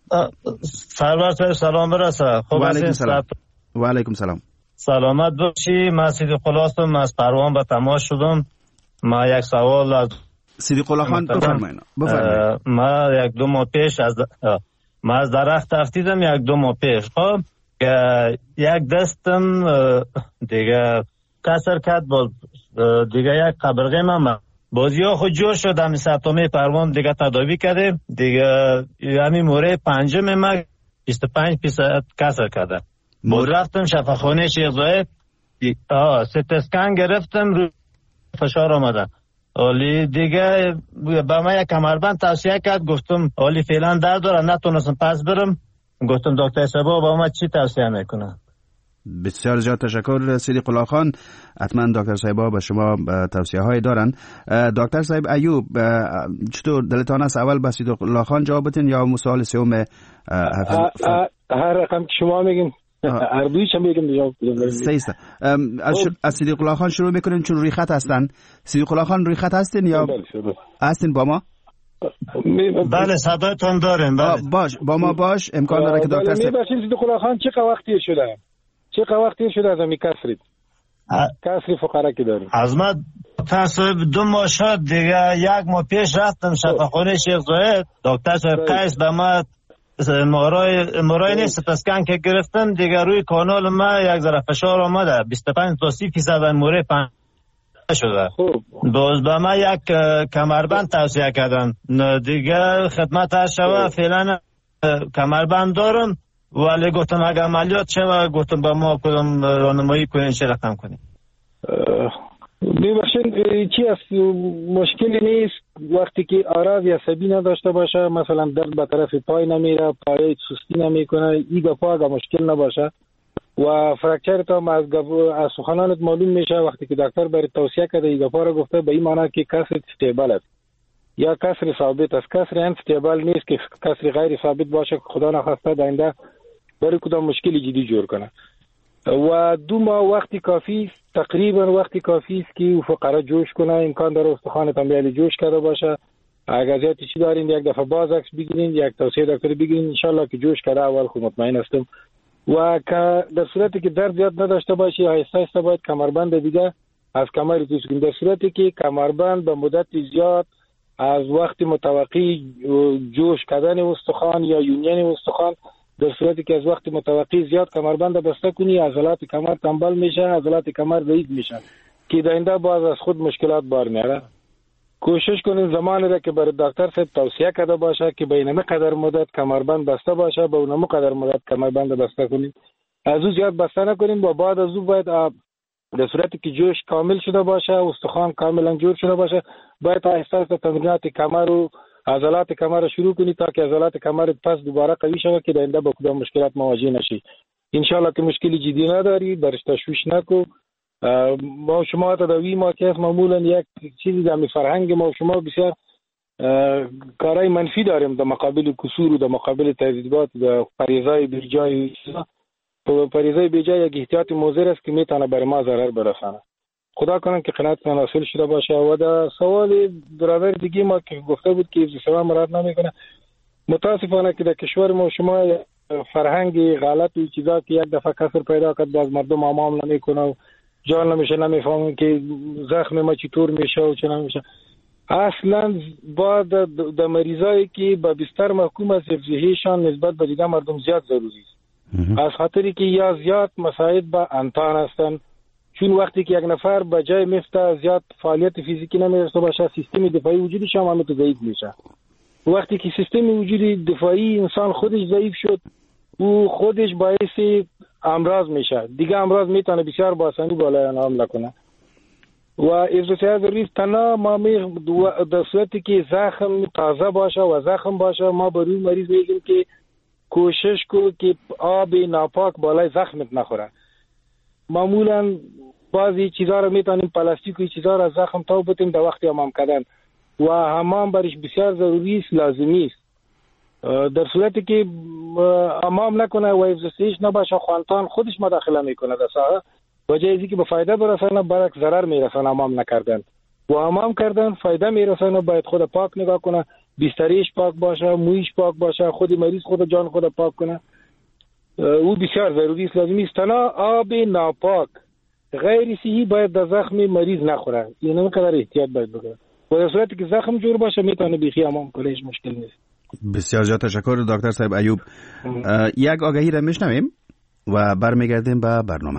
سرور صاحب سلام برسه. خوب هستی؟ و علیکم سلام. سلامت باشی. من صدیق الله هستم، از پروان به تماس شدم. ما یک سوال از صدیق الله خان بفرمایید. بفرمایید. ما یک دو ماه پیش از ما از درخت افتیدم یک دو ماه پیش. خب یک دستم دیگه کسر کرد با دیگه یک قبرغه من بازی ها خود جور شد. همی سپتامه پروان دیگه تداوی کرده دیگه همی موره پنجم من بیست و پنج فیصد کسر کرده. بود رفتم شفاخانه شیخ زاید ست اسکن گرفتم رو فشار آمده. اولی دیگه به من یک کمربند توصیه کرد، گفتم اولی فعلا درد داره نتونستم پس برم. گفتم دکتر صاحب با من چی توصیه میکنه؟ بسیار زیاد تشکر صدیق الله خان. حتما دکتر صاحبا به شما توصیه های دارن. دکتر صاحب ایوب چطور دلتان است اول به صدیق الله خان جواب بدین یا مسئله سوم حافظ؟ هر رقم که شما میگین هر دویش هم میگم جواب بدم. سیسته. از صدیق الله خان شروع میکنین چون روی خط هستن. صدیق الله خان روی خط هستین یا هستین با ما؟ بله صدایتون داریم. بله باش با ما باش. امکان داره که دکتر صاحب صدیق الله خان چه وقتی شده؟ چه وقتی شده از همی کسری کسری فقره که داریم؟ از ما تصویب دو ماه شد دیگه. یک ماه پیش رفتم شفاخانه شیخ زاید، دکتر صاحب قیس به ما مورای مورای نیست پسکن که گرفتم دیگه روی کانال ما یک ذره فشار آمده بیست و پنج تا سی فیصد موره پنج شده. باز به ما یک کمربند توصیه کردن دیگه خدمت هر شوه فعلا کمربند دارم ولی گفتم اگر عملیات شوه گفتم با ما کدام راهنمایی کنین چه رقم کنین. ببخشید چی است مشکلی نیست وقتی که آراز عصبی نداشته باشه، مثلا درد به طرف پای نمیره، پای سستی نمیکنه، ایگا پا اگه مشکل نباشه و فرکچر تا از از سخنانت معلوم میشه وقتی که دکتر برای توصیه کرده ایگا پا را گفته به این معنی که کسر استیبل است یا کسر ثابت است. کسر استیبل نیست که کسر غیر ثابت باشه که خدا نخواسته آینده برای کدام مشکلی جدی جور کنه. و دو ماه وقتی کافی است، تقریبا وقتی کافی است که فقرا جوش کنه. امکان داره استخوان تنبیل جوش کرده باشه. اگر زیادی چی دارین یک دفعه باز عکس بگیرین، یک توصیه دکتر بگیرین، ان شاء الله که جوش کرده اول خود مطمئن هستم. و که در صورتی که درد زیاد نداشته باشی آهسته آهسته باید کمربند دیگه از کمر توش کنید. در صورتی که کمربند به مدت زیاد از وقت متوقی جوش کردن استخوان یا یونین استخوان، در صورتی که از وقت متوقی زیاد کمربند بسته کنی عضلات کمر تنبل میشه، عضلات کمر ضعیف میشن که داینده باز از خود مشکلات بار میاره. کوشش کنین زمانی را که برای دکتر صاحب توصیه کرده باشه که بینم قدر مدت کمربند بسته باشه به اونم قدر مدت کمربند بسته کنین. از او زیاد بسته نکنین و بعد از او باید در صورتی که جوش کامل شده باشه، استخوان کاملا جور شده باشه، باید آهسته آهسته تمرینات کمر و عضلات کمر رو شروع کنی تا که عضلات کمر پس دوباره قوی شود که داینده با کدام مشکلات مواجه نشی. ان شاء الله که مشکلی جدی نداری، برش تشویش نکو. ما شما تا دوی ما که معمولا یک چیزی در فرهنگ ما شما بسیار کارهای منفی داریم در مقابل کسور و در مقابل تهدیدات و پریزای بیجای. پریزای بیجای یک احتیاط مضر است که میتونه برای ما ضرر برسانه. خدا کنه که قناعتتان حاصل شده باشه. و در سوال برادر دیگه ما که گفته بود که حفظ سوا مراد نمیکنه، متاسفانه که در کشور ما شما فرهنگ غلط و چیزا که یک دفعه کسر پیدا کرد باز مردم آمام نمیکنه و جان نمیشه، نمیفهمن که زخم ما چطور میشه و چه نمیشه. اصلا با در مریضایی که با بستر محکوم است حفظیشان نسبت به دیگه مردم زیاد ضروری است. از خاطری که یا زیاد مساعد با انتان هستن، چون وقتی که یک نفر به جای مفته زیاد فعالیت فیزیکی نمی‌داشته باشه سیستم دفاعی وجودش هم همه تو ضعیف میشه. وقتی که سیستم وجودی دفاعی انسان خودش ضعیف شد او خودش باعث امراض میشه، دیگه امراض میتونه بسیار با آسانی بالای آن حمله کنه. و افزایش ضروری است تنها ما می در صورتی که زخم تازه باشه و زخم باشه ما به روی مریض میگیم که کوشش کو که آب ناپاک بالای زخمت نخوره. معمولا بعضی چیزا رو میتونیم پلاستیک و چیزا رو از زخم تا بتیم در وقت حمام کردن و حمام برش بسیار ضروری است، لازمی است. در صورتی که حمام نکنه و حفظش نباشه خوانتان خودش مداخله میکنه در ساحه و جایزی که به فایده برسانه برعکس ضرر میرسانه. حمام نکردن و حمام کردن فایده میرسانه. باید خود پاک نگاه کنه، بستریش پاک باشه، مویش پاک باشه، خود مریض خود جان خود پاک کنه. او بسیار ضروری است، لازمی است. تنها آب ناپاک غیر صحی باید در زخم مریض نخوره. این همینقدر احتیاط باید بکنه و در صورتی که زخم جور باشه میتونه بیخی حمام کنه، هیچ مشکل نیست. بسیار زیاد تشکر دکتر صاحب ایوب. یک آگهی را میشنویم و برمیگردیم به برنامه.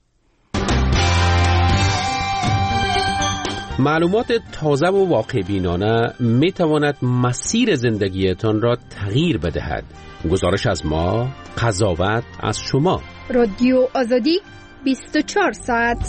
معلومات تازه و واقع بینانه می تواند مسیر زندگیتان را تغییر بدهد. گزارش از ما، قضاوت از شما. رادیو آزادی بیست و چهار ساعت.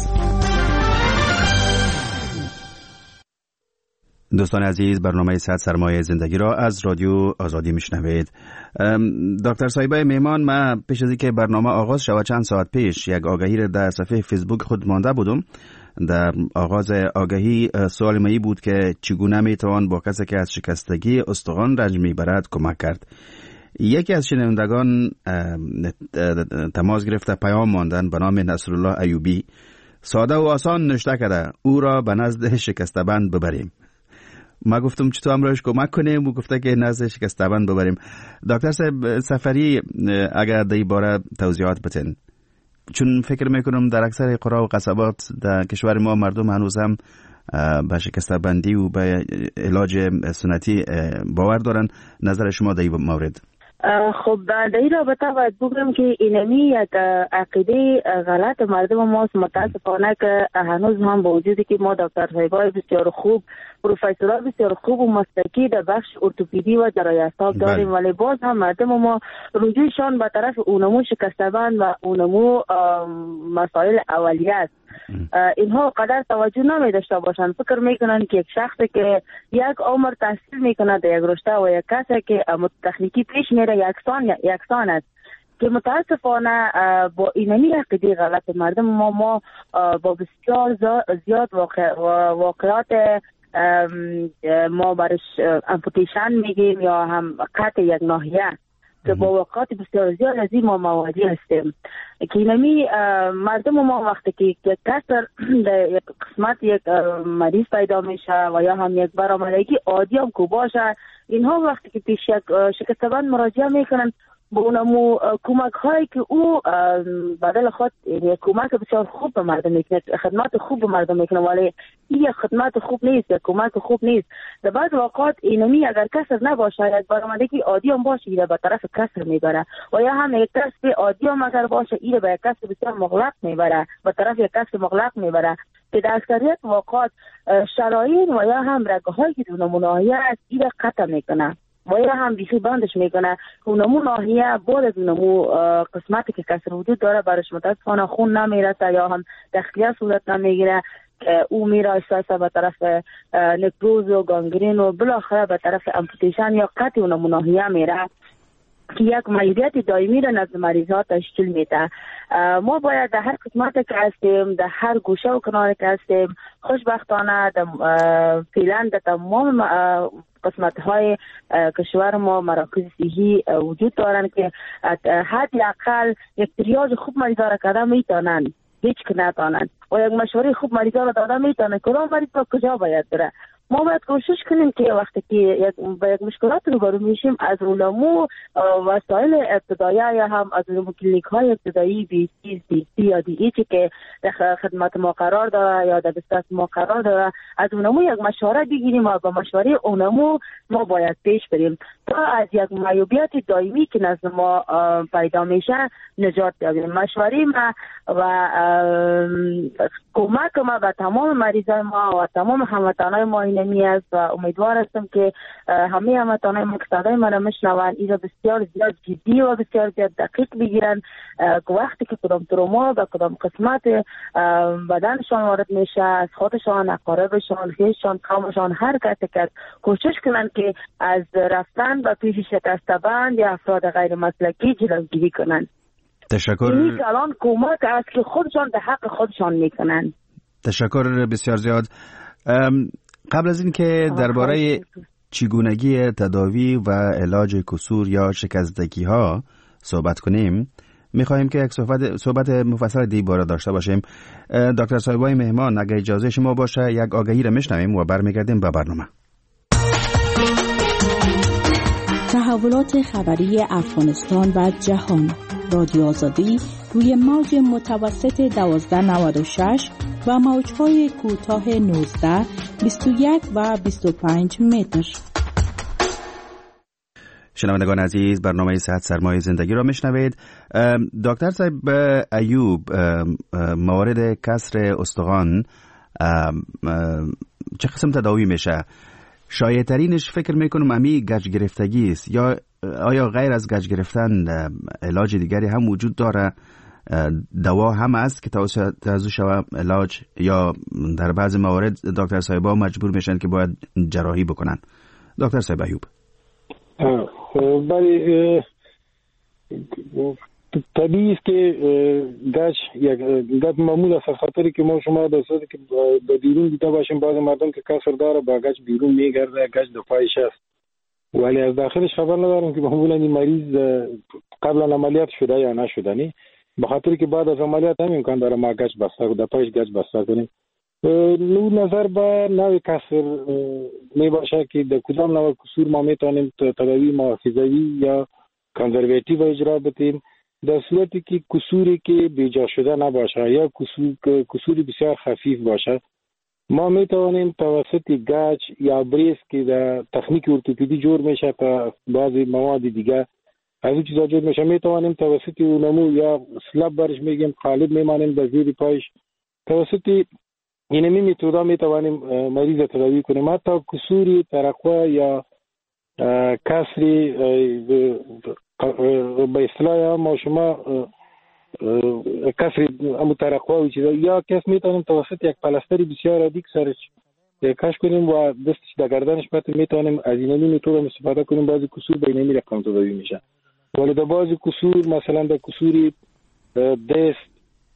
دوستان عزیز، برنامه صد سرمایه زندگی را از رادیو آزادی میشنوید. دکتر صاحبای میمان، ما پیش از اینکه برنامه آغاز شود چند ساعت پیش یک آگهی را در صفحه فیسبوک خود مانده بودم. در آغاز آگهی سوال می بود که چگونه میتوان با کسی که از شکستگی استخوان رنج میبرد کمک کرد. یکی از شنوندگان تماس گرفته پیام ماندن به نام نصرالله ایوبی. ساده و آسان نوشته کرده او را به نزد شکسته‌بند ببریم. ما گفتم چطور امروز کمک کنیم و گفته که نزد شکسته‌بند ببریم. دکتر صاحب سفری اگر در این باره توضیحات بتین، چون فکر میکنم در اکثر قرا و قصبات در کشور ما مردم هنوز هم به شکسته‌بندی و به علاج سنتی باور دارن. نظر شما در این مورد؟ خب در این رابطه باید بگم که اینمی یک عقیده غلط مردم ماست. متاسفانه که هنوز هم با وجودی که ما دکتر صاحبای بسیار خوب، پروفسورای بسیار خوب و مسلکی در بخش ارتوپدی و جراحی اعصاب داریم، ولی باز هم مردم ما رجوعشان به طرف اونمو شکسته‌بند و اونمو مسائل اولیه است. اینها قدر توجه نمی داشته باشند. فکر میکنند که یک شخصی که یک عمر تحصیل میکنه در یک رشته و یک کسی که تکنیکی پیش میره یکسان یکسان است، که متاسفانه با اینمی عقیده غلط مردم ما ما با بسیار زیاد واقع واقعات ما برش امپوتیشن میگیم یا هم قطع یک ناحیه که با وقات بسیار زیاد از این ما مواجه هستیم که اینمی مردم ما وقتی که یک کسر در یک قسمت یک مریض پیدا میشه و یا هم یک برآمدگی عادی هم که باشه، اینها وقتی که پیش یک شکستبند مراجعه میکنن با اونمو کمک هایی که او بدل خود یک کمک بسیار خوب به مردم میکنه، خدمات خوب به مردم میکنه، ولی این یک خدمات خوب نیست، یک کمک خوب نیست. در بعض اوقات اینمی اگر کسر نباشه، یک برآمدگی عادی هم باشه، ایره به طرف کسر میبره، و یا هم یک کسب عادی هم اگر باشه، ایره به یک کسب بسیار مغلق میبره، به طرف یک کسب مغلق میبره که در اکثریت اوقات شرایط و یا هم رگه‌هایی که دو نمونه‌ای است ایره قطع میکنه و یا هم بیخی بندش میکنه. اونمو ناحیه بعد از اونمو قسمتی که کسر وجود داره برش متاسفانه خون نمیرسه یا هم تخلیه صورت نمیگیره که او میره ایسا به طرف نکروز و گانگرین و بالاخره به طرف امپوتیشن یا قطع اونمو ناحیه میره که یک معیوبیت دائمی را نزد مریضات تشکیل میده. ما باید در هر قسمت که هستیم، در هر گوشه و کنار که هستیم، خوشبختانه فعلا در تمام قسمت های کشور ما مراکز صحی وجود دارن که حداقل یک تریاج خوب مریضا را کردن میتونن، هیچ که نتانن، و یک مشوره خوب مریضا را دادن میتونن کدام مریض تا کجا باید بره. ما باید کوشش کنیم که وقتی که با یک مشکلات روبرو میشیم از علومو وسایل ابتدایی یا هم از علومو کلینیک های ابتدایی بی سی بی سی یا دی ایچی که در خدمت ما قرار داره یا در دسترس ما قرار داره، از اونمو یک مشوره بگیریم و با مشوره اونمو ما باید پیش بریم تا از یک معیوبیت دائمی که نزد ما پیدا میشه نجات یابیم. مشوره ما و کمک ما به تمام مریضای ما و تمام هموطنای ما اینمی است و امیدوار هستم که همه هموطنای ما که صدای ما را میشنون این را بسیار زیاد جدی و بسیار زیاد دقیق بگیرن که وقتی که کدام تروما و کدام قسمت بدنشان وارد میشه از خودشان، اقاربشان، خویششان، قومشان هر کسی که کوشش کنن که از رفتن به پیش شکسته‌بند یا افراد غیر مسلکی جلوگیری کنن. تشکر. این الان کمک است که خودشان به حق خودشان میکنن. تشکر بسیار زیاد. قبل از این که درباره چگونگی تداوی و علاج کسور یا شکستگی ها صحبت کنیم، میخواهیم که یک صحبت صحبت مفصل دی باره داشته باشیم. دکتر صاحبای مهمان اگر اجازه شما باشه یک آگهی را میشنویم و برمیگردیم به برنامه. تحولات خبری افغانستان و جهان، رادیو آزادی روی موج متوسط دوازده نود و شش و موج‌های کوتاه نوزده، بیست و یک و بیست و پنج متر. شنوندگان عزیز، برنامه صحت سرمایه زندگی را میشنوید. دکتر صاحب ایوب، موارد کسر استخوان چه قسم تداوی میشه؟ شایع‌ترینش فکر میکنم امی گچ گرفتگی است، یا آیا غیر از گچ گرفتن علاج دیگری هم وجود داره؟ دوا هم است که توسط شود علاج، یا در بعض موارد دکتر صاحبا مجبور میشن که باید جراحی بکنن؟ دکتر صاحب ایوب. برای طبیعی است که گچ یک گچ معمول است، خاطری که ما شما در صورتی که به بیرون دیده باشیم بعض مردم که کسر داره با گچ بیرون میگرده، گچ دو پایش است، ولی از داخلش خبر ندارم که معمولا این مریض قبلا عملیات شده یا نشده. نی به خاطری که بعد از عملیات هم امکان داره ما گچ بسته در پایش گچ بسته کنیم. نو نظر به نوع کسر می باشه که در کدام نوع کسور ما میتونیم تداوی محافظوی یا کانزرواتیو اجرا بدیم. در صورتی که کسوری که بیجا شده نباشه یا کسور کسوری بسیار خفیف باشه، ما میتوانیم توسط گچ یا بریس که در تکنیک ارتوپدی جور میشه تا بعضی مواد دیگه از این چیزا جور میشه، میتوانیم توسط اونمو یا سلب برش میگیم قالب میمانیم در زیر پایش، توسط اینمی میتودا میتوانیم مریض تداوی کنیم. حتی کسوری ترقوه یا کسری به اصطلاح ما شما کسری مترقوه و چیزا، یا کس میتونیم توسط یک پلاستری بسیار ادیک سرش کش کنیم و دستش در گردنش بتیم، میتونیم از اینمی میتودا استفاده کنیم. بعضی کسور به اینمی رقم تداوی میشه، ولی در بعضی کسور مثلا در کسوری دست،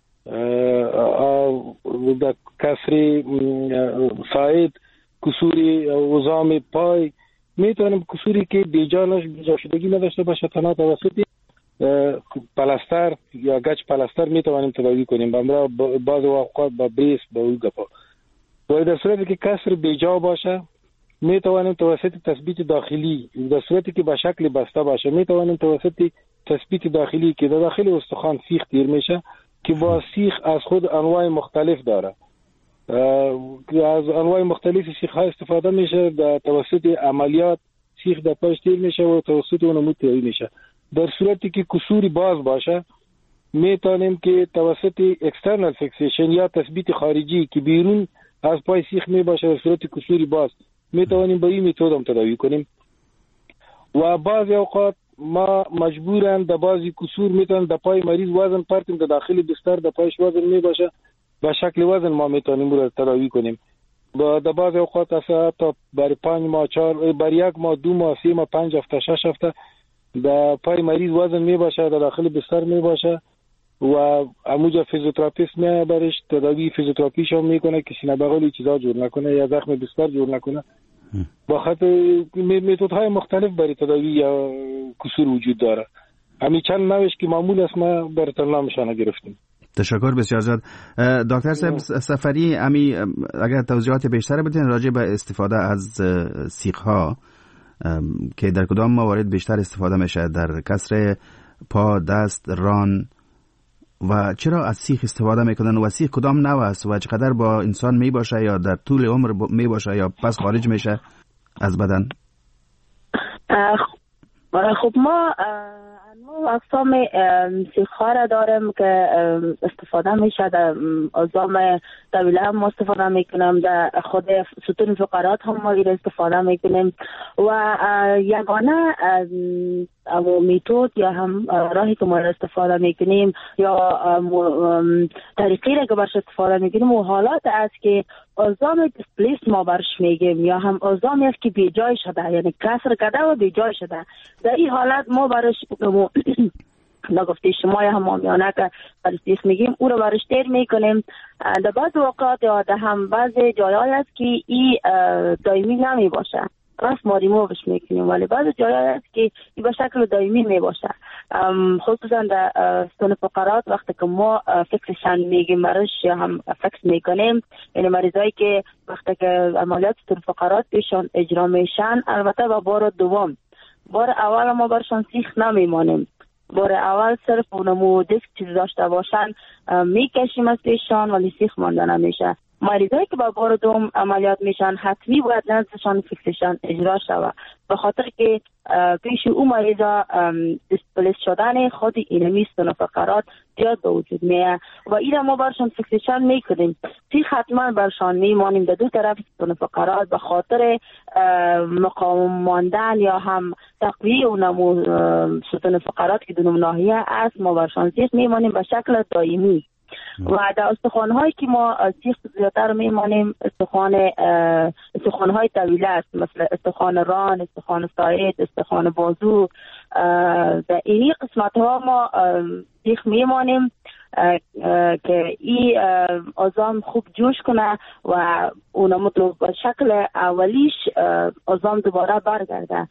در کسری ساعد، کسوری وزام پای، میتونیم کسوری که بیجانش بیجا شدگی نداشته باشه تنها توسط پلاستر یا گچ پلاستر میتوانیم تداوی کنیم. بمرا بعض اوقات با بریس با او گپا و در صورتی که کسر بیجا باشه میتوانیم توسط تثبیت داخلی، در صورتی که به شکل بسته باشه میتوانیم توسط تثبیت داخلی که در داخل استخوان سیخ تیر میشه که با سیخ از خود انواع مختلف داره، از انواع مختلف سیخ ها استفاده میشه، در توسط عملیات سیخ در پاش تیر میشه و توسط اونمو تیری میشه. در صورتی که کسوری باز باشه میتونیم که توسط اکسترنال فیکسیشن یا تثبیت خارجی که بیرون از پای سیخ می باشه در صورت کسوری باز میتوانیم با این متد هم تداوی کنیم. و بعضی اوقات ما مجبورن در بعضی کسور میتونن در پای مریض وزن پرتیم در داخل بستر در پایش وزن می باشه به شکل وزن ما میتونیم رو تداوی کنیم. با در بعضی اوقات اصلا تا برای پنج ماه چهار برای یک ماه دو ماه سه ماه پنج هفته شش هفته در پای مریض وزن می باشه در داخل بستر می باشه و اموجا فیزیوتراپیست میاد برش تداوی فیزیوتراپیش هم میکنه که سینه بغلی چیزا جور نکنه یا زخم بستر جور نکنه. با خاطر متدهای مختلف برای تداوی یا کسور وجود داره. همین چند نوش که معمول است ما براتون نامشانه گرفتیم. تشکر بسیار زیاد. دکتر صاحب سفری، امی اگر توضیحات بیشتر بدین راجع به استفاده از سیخ ها که در کدام موارد بیشتر استفاده میشه، در کسر پا، دست، ران، و چرا از سیخ استفاده میکنن و سیخ کدام نوع است و چقدر با انسان می باشه یا در طول عمر می باشه یا پس خارج میشه از بدن؟ خب ما انواع اقسام سیخ‌ها را داریم که استفاده میشه. در اعضام طویله هم استفاده میکنیم، در خود ستون فقرات هم ما استفاده میکنیم و یگانه میتود یا هم راهی که ما استفاده میکنیم یا طریقی را که برش استفاده میکنیم و حالات است که اعضام دیسپلیس ما برش میگیم یا هم اعضامی است که بیجای شده، یعنی کسر کرده و بیجای شده. در این حالت ما برش نگفته شما یا هم آمیانه که برش میگیم او رو برش تیر میکنیم. در بعض وقت یا در هم بعض جایای است که این دائمی نمی باشه، راست ما ریمووش میکنیم، ولی بعض جایی هست که این به شکل دائمی میباشه. خصوصا در ستون فقرات وقتی که ما فکسشن میگیم برش یا هم فکس میکنیم، یعنی مریضایی که وقتی که عملیات ستون فقرات پیشان اجرا میشن، البته با بار دوم، بار اول ما برشان سیخ نمیمانیم، بار اول صرف اونمو دیسک چیز داشته باشن میکشیم از پیشان ولی سیخ مانده نمیشه. مریضایی که با بار دوم عملیات میشن حتمی باید لنزشان فیکسشن اجرا شود، به خاطر که پیش او مریضا دیسپلیس شدن خود اینمی ستون فقرات زیاد به وجود میه و این ما برشان فیکسشن میکنیم. سیخ حتما برشان میمانیم در دو طرف ستون فقرات به خاطر مقاوم ماندن یا هم تقویه اونمو ستون فقرات که دونم ناحیه است، ما برشان سیخ میمانیم به شکل دائمی. و در استخوان‌هایی که ما سیخ زیادتر میمانیم استخوان استخوان‌های طویله است، مثل استخوان ران، استخوان ساعد، استخوان بازو. در اینی قسمت‌ها ما سیخ میمانیم که این عظام خوب جوش کنه و اون مطلب به شکل اولیش عظام دوباره برگرده.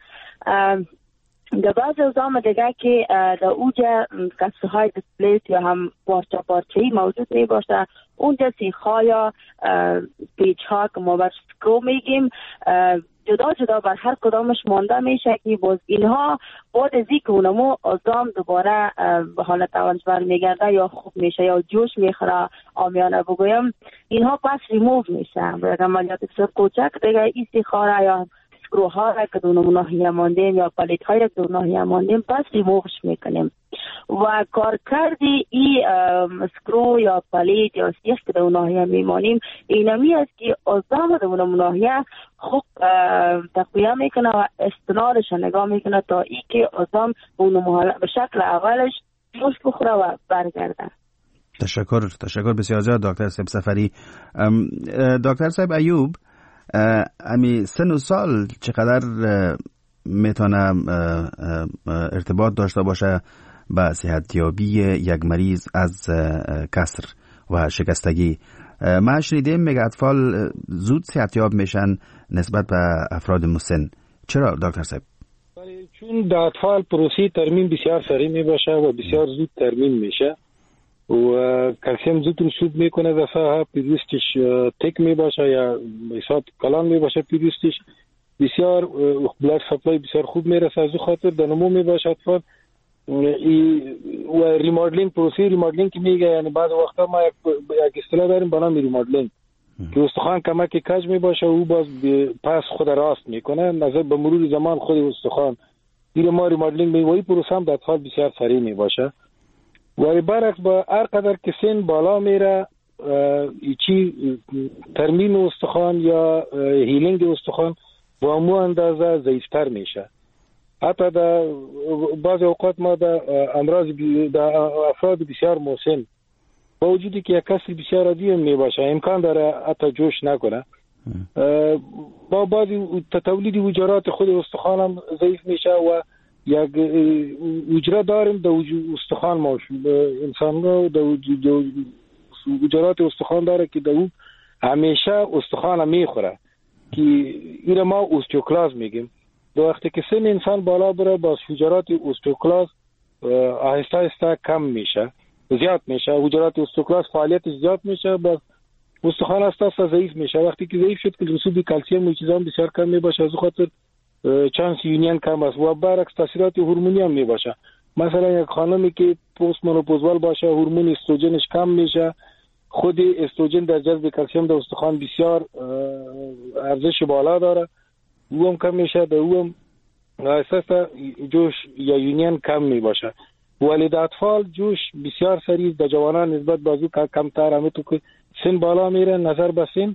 در بعض عظام دیگه که در اوجه کسرهای دیسپلیس یا هم پارچه پارچه‌ای موجود می باشه، اونجا سیخ‌ها یا پیچ‌ها که ما برش سکرو میگیم جدا جدا بر هر کدامش مانده میشه که باز اینها بعد از اینکه اونمو عظام دوباره به حالت اولش برمیگرده یا خوب میشه یا جوش میخوره آمیانه بگویم، اینها پس ریموو میشه. برای عملیات بسیار کوچک دیگه این سیخ‌ها را یا سکروها را که دونم ناحیه ماندیم یا پلیت های را که دونم ناحیه ماندیم پس ریمووش میکنیم و کار کردی ای سکرو یا پلیت یا سیخ که دونم ناحیه میمانیم اینمی است که عظام دونم ناحیه خوب تقویه میکنه و استنادش نگاه میکنه تا ای که عظام به شکل اولش جوش بخوره و برگرده. تشکر تشکر بسیار زیاد دکتر صاحب سفری. دکتر صاحب ایوب، امی سن و سال چقدر میتونه ارتباط داشته باشه با صحتیابی یک مریض از کسر و شکستگی؟ ما شنیدیم میگه اطفال زود صحتیاب میشن نسبت به افراد مسن. چرا دکتر صاحب؟ چون در اطفال پروسه ترمیم بسیار سریع می باشه و بسیار زود ترمیم میشه و کلسیم زود رسوب میکنه در ساحه، پیروستش تک می باشه یا حساب کلان می باشه، پیروستش بسیار بلاد سپلای بسیار خوب میرسه، از او خاطر در نمو می باشه اطفال. و ریمادلینگ، پروسه ریمادلینگ که میگه، یعنی بعض وقتا ما یک یک اصطلاح داریم به نام ریمادلینگ که استخوان کمک کج می باشه و او باز پس خود راست میکنه، نظر به مرور زمان خود استخوان این ما ریمادلینگ میگه. این پروسه هم در اطفال بسیار سریع می باشه. ولی برعکس با هر قدر که سن بالا میره چی ترمیم استخوان یا هیلینگ استخوان با مو اندازه ضعیفتر میشه. حتی در بعض اوقات ما در امراض در افراد بسیار مسن با وجودی که یک کسی بسیار عادی می باشه امکان داره حتی جوش نکنه، با بعضی تولید حجرات خود استخوان هم ضعیف میشه و یک حجره داریم در استخوان ما انسان رو در حجرات استخوان داره که در او همیشه استخوان میخوره که این ما اوستیوکلاز میگیم. دو وقتی که سن انسان بالا بره با حجرات اوستیوکلاز آهسته آهسته کم میشه، زیاد میشه، حجرات اوستیوکلاز فعالیت زیاد میشه، با استخوان آهسته آهسته ضعیف میشه. وقتی که ضعیف شد که رسوب کلسیم و چیزا بسیار کم میباشه، از خاطر چانس یونین کم است و برعکس تاثیرات هورمونی هم میباشه. مثلا یک خانمی که پست منوپوزوال باشه هورمون استروژنش کم میشه، خود استروژن در جذب کلسیم در استخوان بسیار ارزش بالا داره، او هم کم میشه، در او هم اساسا جوش یا یونین کم می باشه. ولی در اطفال جوش بسیار سریع، در جوانان نسبت به ازو کمتر، همه تو که سن بالا میره نظر به سن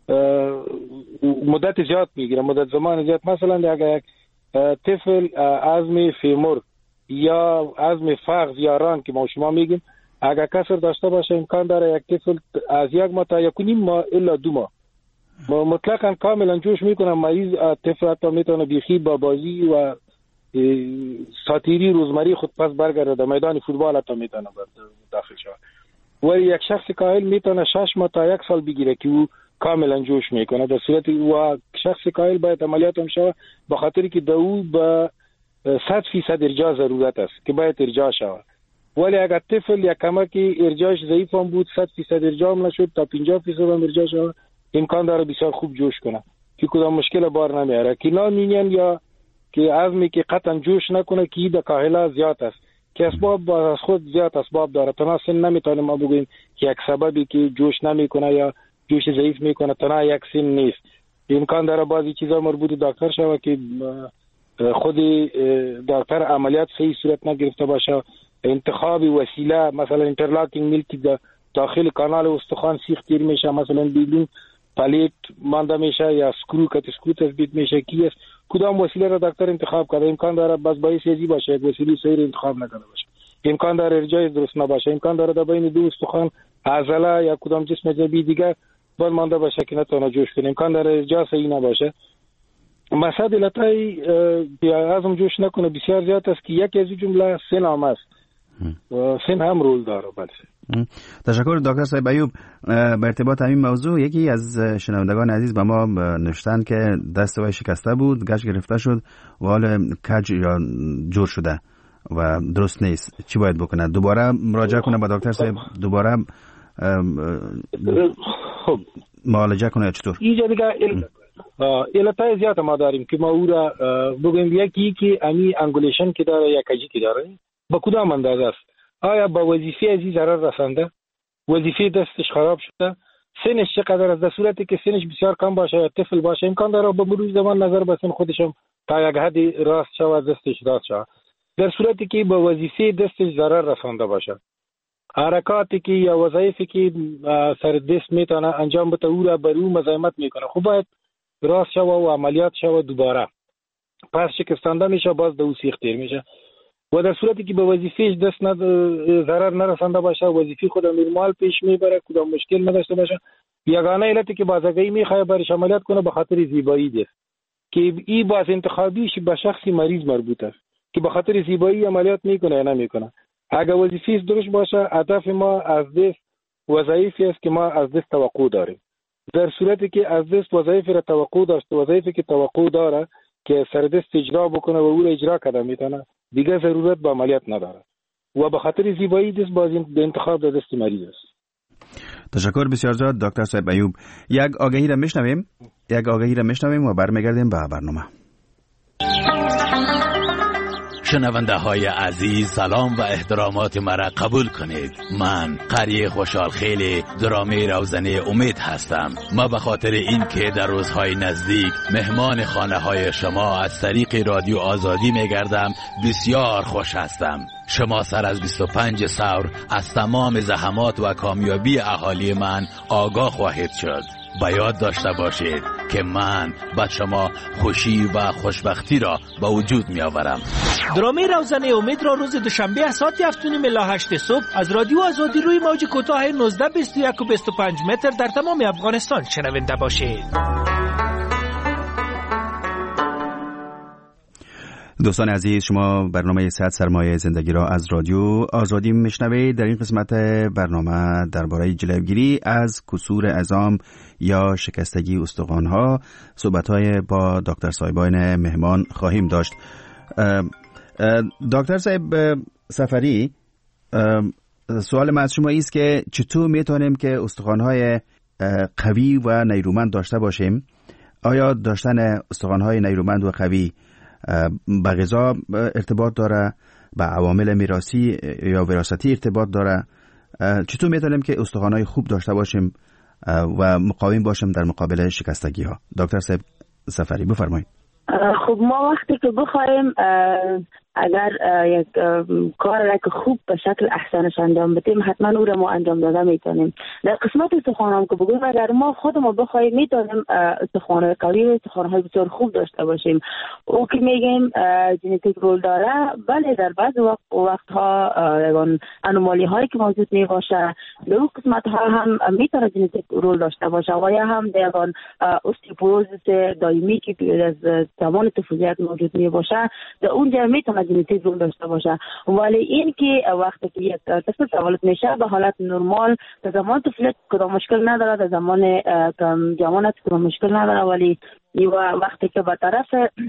مدت زیاد میگیره، مدت زمان زیاد. مثلا اگر یک طفل عظم فیمور یا عظم فخذ یا ران که ما شما میگیم اگر کسر داشته باشه امکان داره یک طفل از یک ماه تا یک و نیم ماه الا دو ماه مطلقاً کاملا جوش میکنه. مریض طفل حتی میتونه بیخی با بازی و ساتیری روزمری خود پس برگرده، در میدان فوتبال حتی میتونه داخل شود. ولی یک شخص کاهل میتونه شش ماه تا یک سال بگیره که او کاملا جوش میکنه. در صورت و شخص کاهل باید عملیات هم شود به خاطری که در او به صد فیصد ارجاع ضرورت است که باید ارجاع شود. ولی اگر طفل یک کمک ارجاعش ضعیف هم بود، صد فیصد ارجاع هم نشد تا پنجاه فیصد هم ارجاع شود، امکان داره بسیار خوب جوش کنه که کدام مشکل بار نمیاره. که نانینین یا که عظمی که قطعا جوش نکنه که در کاهله زیاد است که اسباب از خود زیاد اسباب داره. تنها سن نمیتونیم ما بگوییم که یک سببی که جوش نمیکنه یا جوش ضعیف میکنه تنها یک سن نیست. امکان داره بعضی چیزا مربوط دکتر شوه که خود دکتر عملیات صحیح صورت نگرفته باشه، انتخاب وسیله مثلا اینترلاکینگ میل که داخل کانال استخوان سیخ تیر میشه، مثلا بیلون پلیت مانده میشه یا سکرو کت سکرو تثبیت میشه، کی است کدام وسیله را دکتر انتخاب کرده. امکان داره بس باعث ازی باشه یک وسیله صحیح انتخاب نکرده باشه، امکان داره ارجاع درست نباشه، امکان داره در بین دو استخوان عضله یا کدام جسم جبی دیگه بند مانده باشه که نتونه جوش کنه، امکان داره ارجاع صحیح نباشه. مسئله علتای عظم جوش نکنه بسیار زیاد است که یکی از جمله سن هم است و سن هم رول داره. بله تشکر دکتر صاحب ایوب. به ارتباط همین موضوع یکی از شنوندگان عزیز به ما نوشتن که دست وی شکسته بود، گچ گرفته شد و حال کج یا جور شده و درست نیست، چی باید بکنه؟ دوباره مراجعه کنه با دکتر صاحب، دوباره خب معالجه کنه یا چطور؟ اینجا دیگه علتای زیاد ما داریم که ما او را بگویم. یکی که امی انگولیشن که داره یا کجی که داره با کدام اندازه است؟ آیا با وظیفه ازی ضرر رسنده؟ وظیفه دستش خراب شده؟ سنش چقدر است؟ در صورتی که سنش بسیار کم باشه یا طفل باشه امکان داره با مرور زمان نظر به سن خودشم تا یک حدی راست شود، دستش راست شود. در صورتی که با وظیفه دستش ضرر رسانده باشه، حرکاتی که یا وظایفی که سر دست میتونه انجام بده او را بر او مزاحمت میکنه، خب باید راست شود و عملیات شود دوباره. پس شکستنده میشه، باز دو سیخ تیر میشه. و در صورتی که به وظیفهش دست ند... ضرر نرسانده باشه، وظیفه خود نرمال پیش میبره، کدام مشکل نداشته باشه، یگانه علتی که بازگاهی میخواد برش عملیات کنه به خاطر زیبایی است که این باز انتخابیش به شخصی مریض مربوط است که به خاطر زیبایی عملیات میکنه یا نمیکنه. اگر وظیفهش درست باشه، هدف ما از دست وظایفی است که ما از دست توقع داریم. در صورتی که از دست وظایفی را توقع داشته، وظایفی که توقع داره که سردست اجرا بکنه و او را اجرا کرده میتونه، دیگه ضرورت به عملیات نداره و به خاطر زیبایی دست باز انتخاب در دست مریض است. تشکر بسیار زیاد دکتر صاحب ایوب. یک آگهی را میشنویم یک آگهی را میشنویم و برمیگردیم به برنامه. شنونده های عزیز، سلام و احترامات مرا قبول کنید. من قری خوشحال خیلی درامه روزنه امید هستم. ما به خاطر این که در روزهای نزدیک مهمان خانه های شما از طریق رادیو آزادی میگردم بسیار خوش هستم. شما سر از بیست و پنج سور از تمام زحمات و کامیابی اهالی من آگاه خواهید شد. با یاد داشته باشید که من به شما خوشی و خوشبختی را به وجود می آورم. درامه روزنه امید را روز دوشنبه از ساعت هفت و نیم الی هشت صبح از رادیو آزادی روی موج کوتاه نوزده بیست و یک و بیست و پنج متر در تمام افغانستان شنونده باشید. دوستان عزیز، شما برنامه صد سرمایه زندگی را از رادیو آزادی میشنوید. در این قسمت برنامه درباره جلوگیری از کسور عظام یا شکستگی استخوان‌ها صحبت‌های با دکتر صاحبان مهمان خواهیم داشت. دکتر صاحب سفری، سوال من از شما است که چطور میتونیم که استخوان‌های قوی و نیرومند داشته باشیم؟ آیا داشتن استخوان‌های نیرومند و قوی به غذا ارتباط داره، به عوامل میراثی یا وراثتی ارتباط داره؟ چطور میتونیم که استخوان‌های خوب داشته باشیم و مقاوم باشیم در مقابل شکستگی ها؟ دکتر صاحب سفری بفرمایید. خب ما وقتی که بخوایم اگر یک کار را که خوب به شکل احسنش انجام بدیم، حتما او را ما انجام داده میتونیم. در قسمت استخوان هم که بگویم، اگر ما خود ما بخوایم میتونیم استخوان قوی و استخوان های بسیار خوب داشته باشیم. او که میگیم ژنتیک رول داره، بله در بعض وقت وقتها انومالی هایی که موجود می باشه در اون قسمت ها هم میتونه ژنتیک رول داشته باشه و یا هم در اوستیوپوروزیس دائمی که از زمان طفولیت موجود می باشه در اونجا میتونه ژنتیک رول داشته باشه. ولی این که وقتی که یک طفل تولد میشه به حالت نرمال، در زمان طفولیت کدام مشکل نداره، در زمان جوانیت کدام مشکل نداره، ولی وقتی که به طرف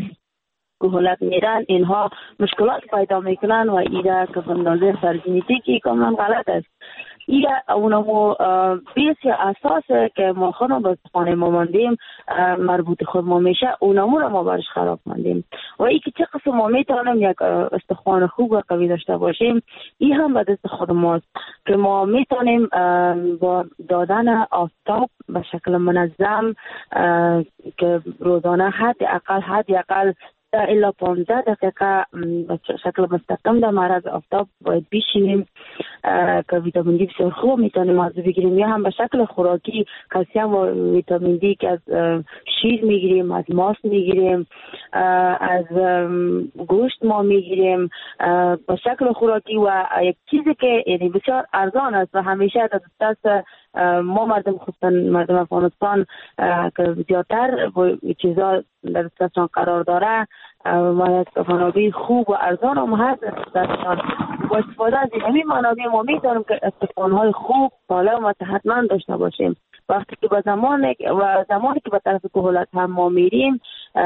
کهولت میرن اینها مشکلات پیدا میکنن و ایده که بندازه سر ژنتیکی کاملا غلط است. ایده اونمو بیسی اساسه که ما خودمون به استخوان ما ماندیم مربوط خود ما میشه، اونمو رو ما برش خراب ماندیم. و ای که چه قسم ما میتونیم یک استخوان خوب و قوی داشته باشیم، این هم به دست خود ماست که ما میتونیم با دادن آفتاب به شکل منظم که روزانه حد اقل حد اقل الا پانزده دقیقه به شکل مستقیم در معرض آفتاب باید بشینیم که ویتامین دی بسیار خوب میتونیم از بگیریم، یا هم به شکل خوراکی کلسیم و ویتامین دی که از شیر میگیریم، از ماست میگیریم، از گوشت ما میگیریم به شکل خوراکی. و یک چیزی که یعنی بسیار ارزان است و همیشه در دست ما مردم خصوصا مردم افغانستان که زیادتر چیزا در دستشان قرار داره و منابع خوب و ارزان هم هست دستشان، با استفاده از این منابع ما میتونیم که استخوان‌های خوب سالم و صحتمند داشته باشیم. وقتی که به زمان و زمانی که به طرف کهولت هم ما میریم،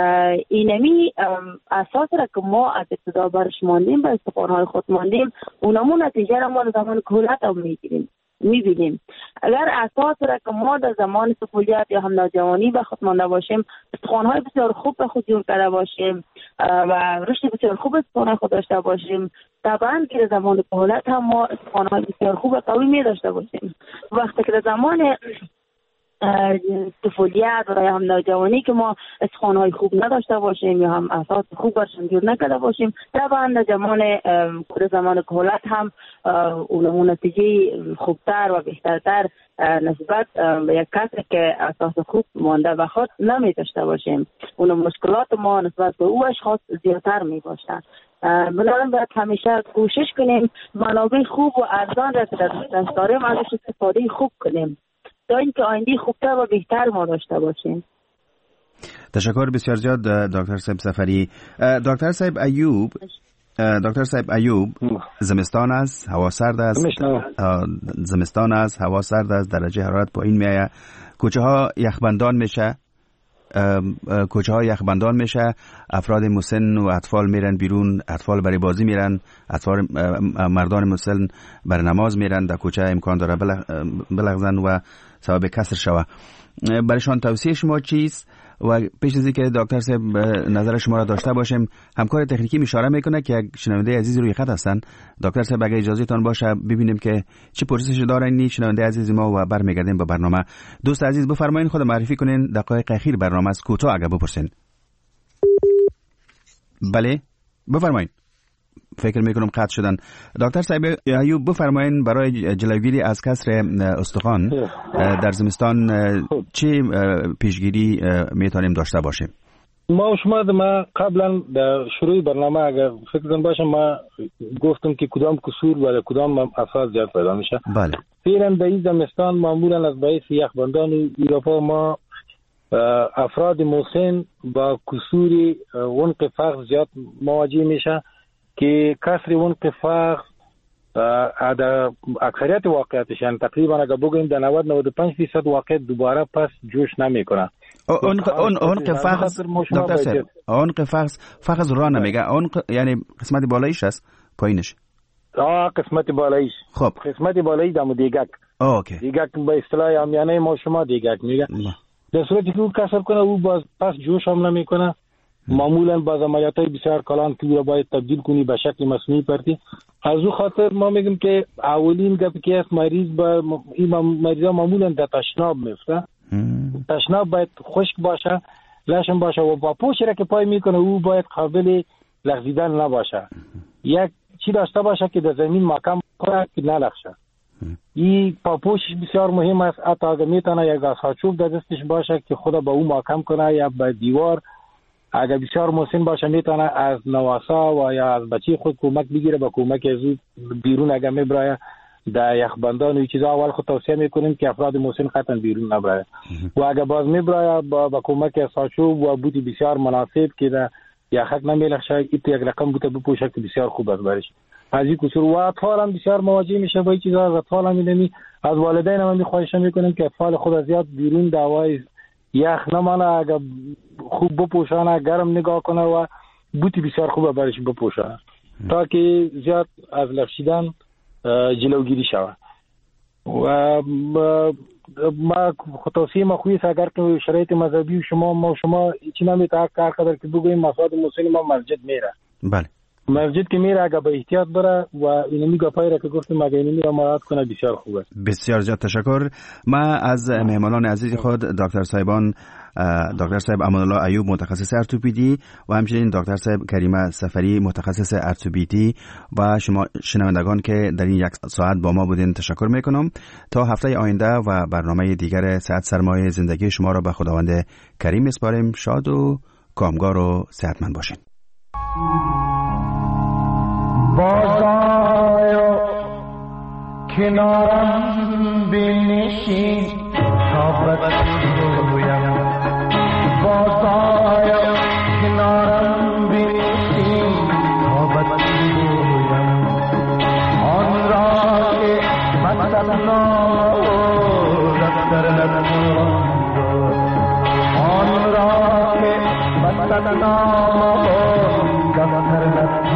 اینمی اساس را که ما از ابتدا برش ماندیم به استخوان‌های خود ماندیم، اونمون نتیجه را ما در زمان کهولت هم میگیریم میبینیم. اگر اساس را که ما در زمان طفولیت یا هم نوجوانی به خود مانده باشیم، استخوان‌های بسیار خوب به خود جور کرده باشیم و رشد بسیار خوب استخوان خود داشته باشیم، طبعا که در زمان کهولت هم ما استخوان‌های بسیار خوب و قوی می داشته باشیم. وقتی که در زمان طفولیت و یا هم نوجوانی که ما استخوان‌های خوب نداشته باشیم یا هم اساس خوب برشان جور نکرده باشیم، طبعا در زمان در زمان کهولت هم اون نتیجه خوبتر و بهترتر نسبت به یک کسی که اساس خوب مانده به خود نمی داشته باشیم. اون مشکلات ما نسبت به او اشخاص زیادتر می باشد. بنابراین باید همیشه کوشش کنیم منابع خوب و ارزان را که در دست داریم ازش استفاده خوب کنیم تا اینکه آینده خوبتر و بهتر ما داشته باشیم. تشکر بسیار زیاد دکتر صاحب سفری. دکتر صاحب ایوب دکتر صاحب ایوب زمستان است، هوا سرد است، زمستان است، هوا سرد است، درجه حرارت پایین میآید، کوچه ها یخبندان میشه کوچه های یخبندان میشه، افراد مسن و اطفال میرن بیرون، اطفال برای بازی میرن، اطفال مردان مسن برای نماز میرن، در کوچه امکان داره بلغزن و سبب کسر شوه. برایشان توصیه شما چیست؟ و پیش از اینکه دکتر صاحب نظر شما را داشته باشیم، همکار تکنیکی اشاره میکنه که یک شنونده عزیز روی خط هستن. دکتر صاحب اگه اجازه تان باشه ببینیم که چه پرسشی دارن این شنونده عزیز ما و برمیگردیم به برنامه. دوست عزیز بفرمایید خود معرفی کنین، دقایق اخیر برنامه است، کوتاه اگه بپرسین. بله بفرمایید. فکر میکنم قطع شدن. دکتر صاحب ایوب بفرمایید برای جلوگیری از کسر استخوان در زمستان چه پیشگیری میتونیم داشته باشیم؟ ما و شما ما قبلا در شروع برنامه اگر فکر کنم باشم ما گفتم که کدام کسور و کدام افراد زیاد پیدا میشه. بله. فعلا در این زمستان معمولا از باعث یخبندان اروپا ما افراد مسن با کسور عنق فخذ زیاد مواجه میشه که کسر عنق فخذ در اکثریت واقعیتش یعنی تقریبا اگر بگویم در نود تا نود و پنج درصد واقعیت دوباره پس جوش نمیکنه. عنق فخذ دکتر صاحب، عنق فخذ فخذ را نمیگه، عنق یعنی قسمت بالایش است پایینش؟ آه قسمت بالایش. خب قسمت بالایی دم دیگک. اوکی. دیگک به اصطلاح عامیانه ما شما دیگک میگه. در صورتی که او کسر کنه او باز پس جوش هم نمیکنه. معمولا باز عملیاتای بسیار کلان که رو باید تبدیل کنی به شکل مصنوعی پرتی. از او خاطر ما میگم که اولین گپ که است مریض با این مریضا معمولا در تشناب میفته. تشناب باید خشک باشه، لشم باشه و با پوشی را که پای میکنه او باید قابل لغزیدن نباشه. یک چی داشته باشه که در زمین محکم کنه که نلغزه. این پاپوشش بسیار مهم است. حتی اگر میتونه یک آساچوب در دستش باشه که خدا با او محکم کنه یا به دیوار. اگر بسیار مسن باشه میتونه از نواسا و یا از بچه خود کمک بگیره، با کمک از بیرون اگر میبره در یخبندان و چیزا اول خود توصیه میکنیم که افراد مسن قطعا بیرون نبره و اگر باز میبره با, با کمک آساچوب و بوتی بسیار مناسب که در یخک نمیلخشه ایت یک رقم بوته بپوشه که بسیار خوب است برش. از این کسور و اطفال هم بسیار مواجه میشه با این چیزا. از اطفال هم میدنی از والدین هم میخواهش میکنیم که اطفال خود زیاد بیرون دوای یخ نمانه، اگر خوب بپوشانه، گرم نگاه کنه و بوتی بسیار خوب برش بپوشانه تا که زیاد از لغزیدن جلوگیری شود. و ما توصیه ما خویست اگر که شرایط مذهبی شما ما شما چی نمیتونه کار قدر که بگوییم مساعد مسلم ما مسجد میره. بله. مسجد که میره اگر به احتیاط بره و اینمی گپایی را که گفتیم اگر اینمی را مراعات کنه بسیار خوبه. بسیار زیاد تشکر. ما از مهمانان عزیز خود دکتر صاحبان دکتر صاحب امان الله ایوب متخصص ارتوپدی و همچنین دکتر صاحب کریمه سفری متخصص ارتوپدی و شما شنوندگان که در این یک ساعت با ما بودین تشکر میکنم. تا هفته آینده و برنامه دیگر صحت سرمایه زندگی شما را به خداوند کریم میسپاریم. شاد و کامگار و صحتمند باشین. بازآی کنارم بنشین تا بگویم، بازآی کنارم بنشین تا بگویم آن را که مطلب دفتر نخواند، آن را که مطلب دفتر نخواند.